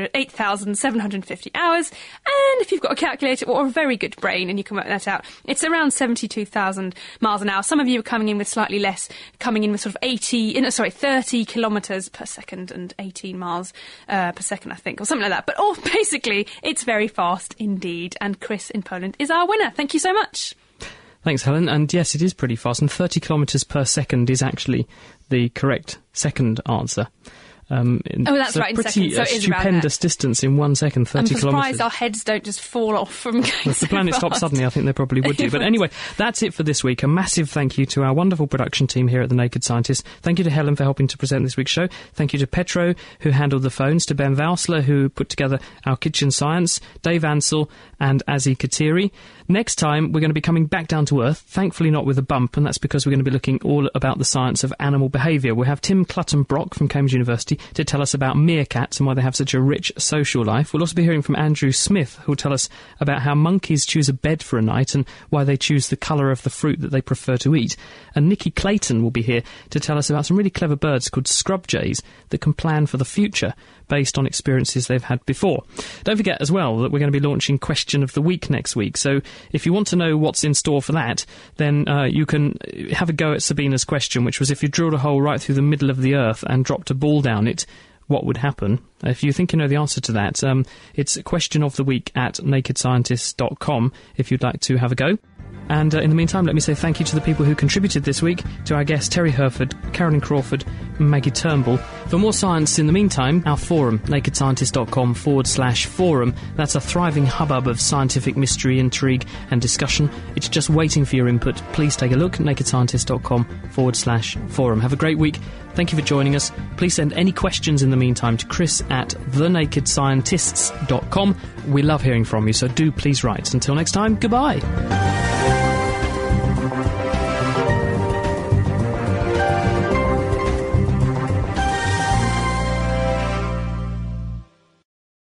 8,750 hours. And if you've got a calculator or a very good brain and you can work that out, it's around 72,000 miles an hour. Some of you are coming in with slightly less, coming in with sort of 30 kilometres per second and 18 miles per second, I think, or something like that. But basically, it's very fast indeed. And Chris in Poland is our winner. Thank you so much. Thanks, Helen. And yes, it is pretty fast. And 30 kilometres per second is actually the correct second answer. That's right, in pretty seconds. So it is stupendous distance in 1 second, 30 kilometres. I'm surprised our heads don't just fall off from going If the planet stopped suddenly, I think they probably would do. But anyway, that's it for this week. A massive thank you to our wonderful production team here at The Naked Scientist. Thank you to Helen for helping to present this week's show. Thank you to Petro, who handled the phones, to Ben Valsler, who put together our kitchen science, Dave Ansell and Azzy Katiri. Next time, we're going to be coming back down to Earth, thankfully not with a bump, and that's because we're going to be looking all about the science of animal behaviour. We'll have Tim Clutton-Brock from Cambridge University to tell us about meerkats and why they have such a rich social life. We'll also be hearing from Andrew Smith, who will tell us about how monkeys choose a bed for a night and why they choose the colour of the fruit that they prefer to eat. And Nikki Clayton will be here to tell us about some really clever birds called scrub jays that can plan for the future based on experiences they've had before. Don't forget as well that we're going to be launching Question of the Week next week, so if you want to know what's in store for that, then you can have a go at Sabina's question, which was if you drilled a hole right through the middle of the Earth and dropped a ball down it, what would happen? If you think you know the answer to that, it's Question of the Week at nakedscientist.com if you'd like to have a go. And in the meantime, let me say thank you to the people who contributed this week, to our guests Terry Herford, Carolyn Crawford and Maggie Turnbull. For more science in the meantime, our forum, nakedscientist.com/forum. That's a thriving hubbub of scientific mystery, intrigue and discussion. It's just waiting for your input. Please take a look at nakedscientist.com/forum. Have a great week. Thank you for joining us. Please send any questions in the meantime to chris@thenakedscientists.com. We love hearing from you, so do please write. Until next time, goodbye.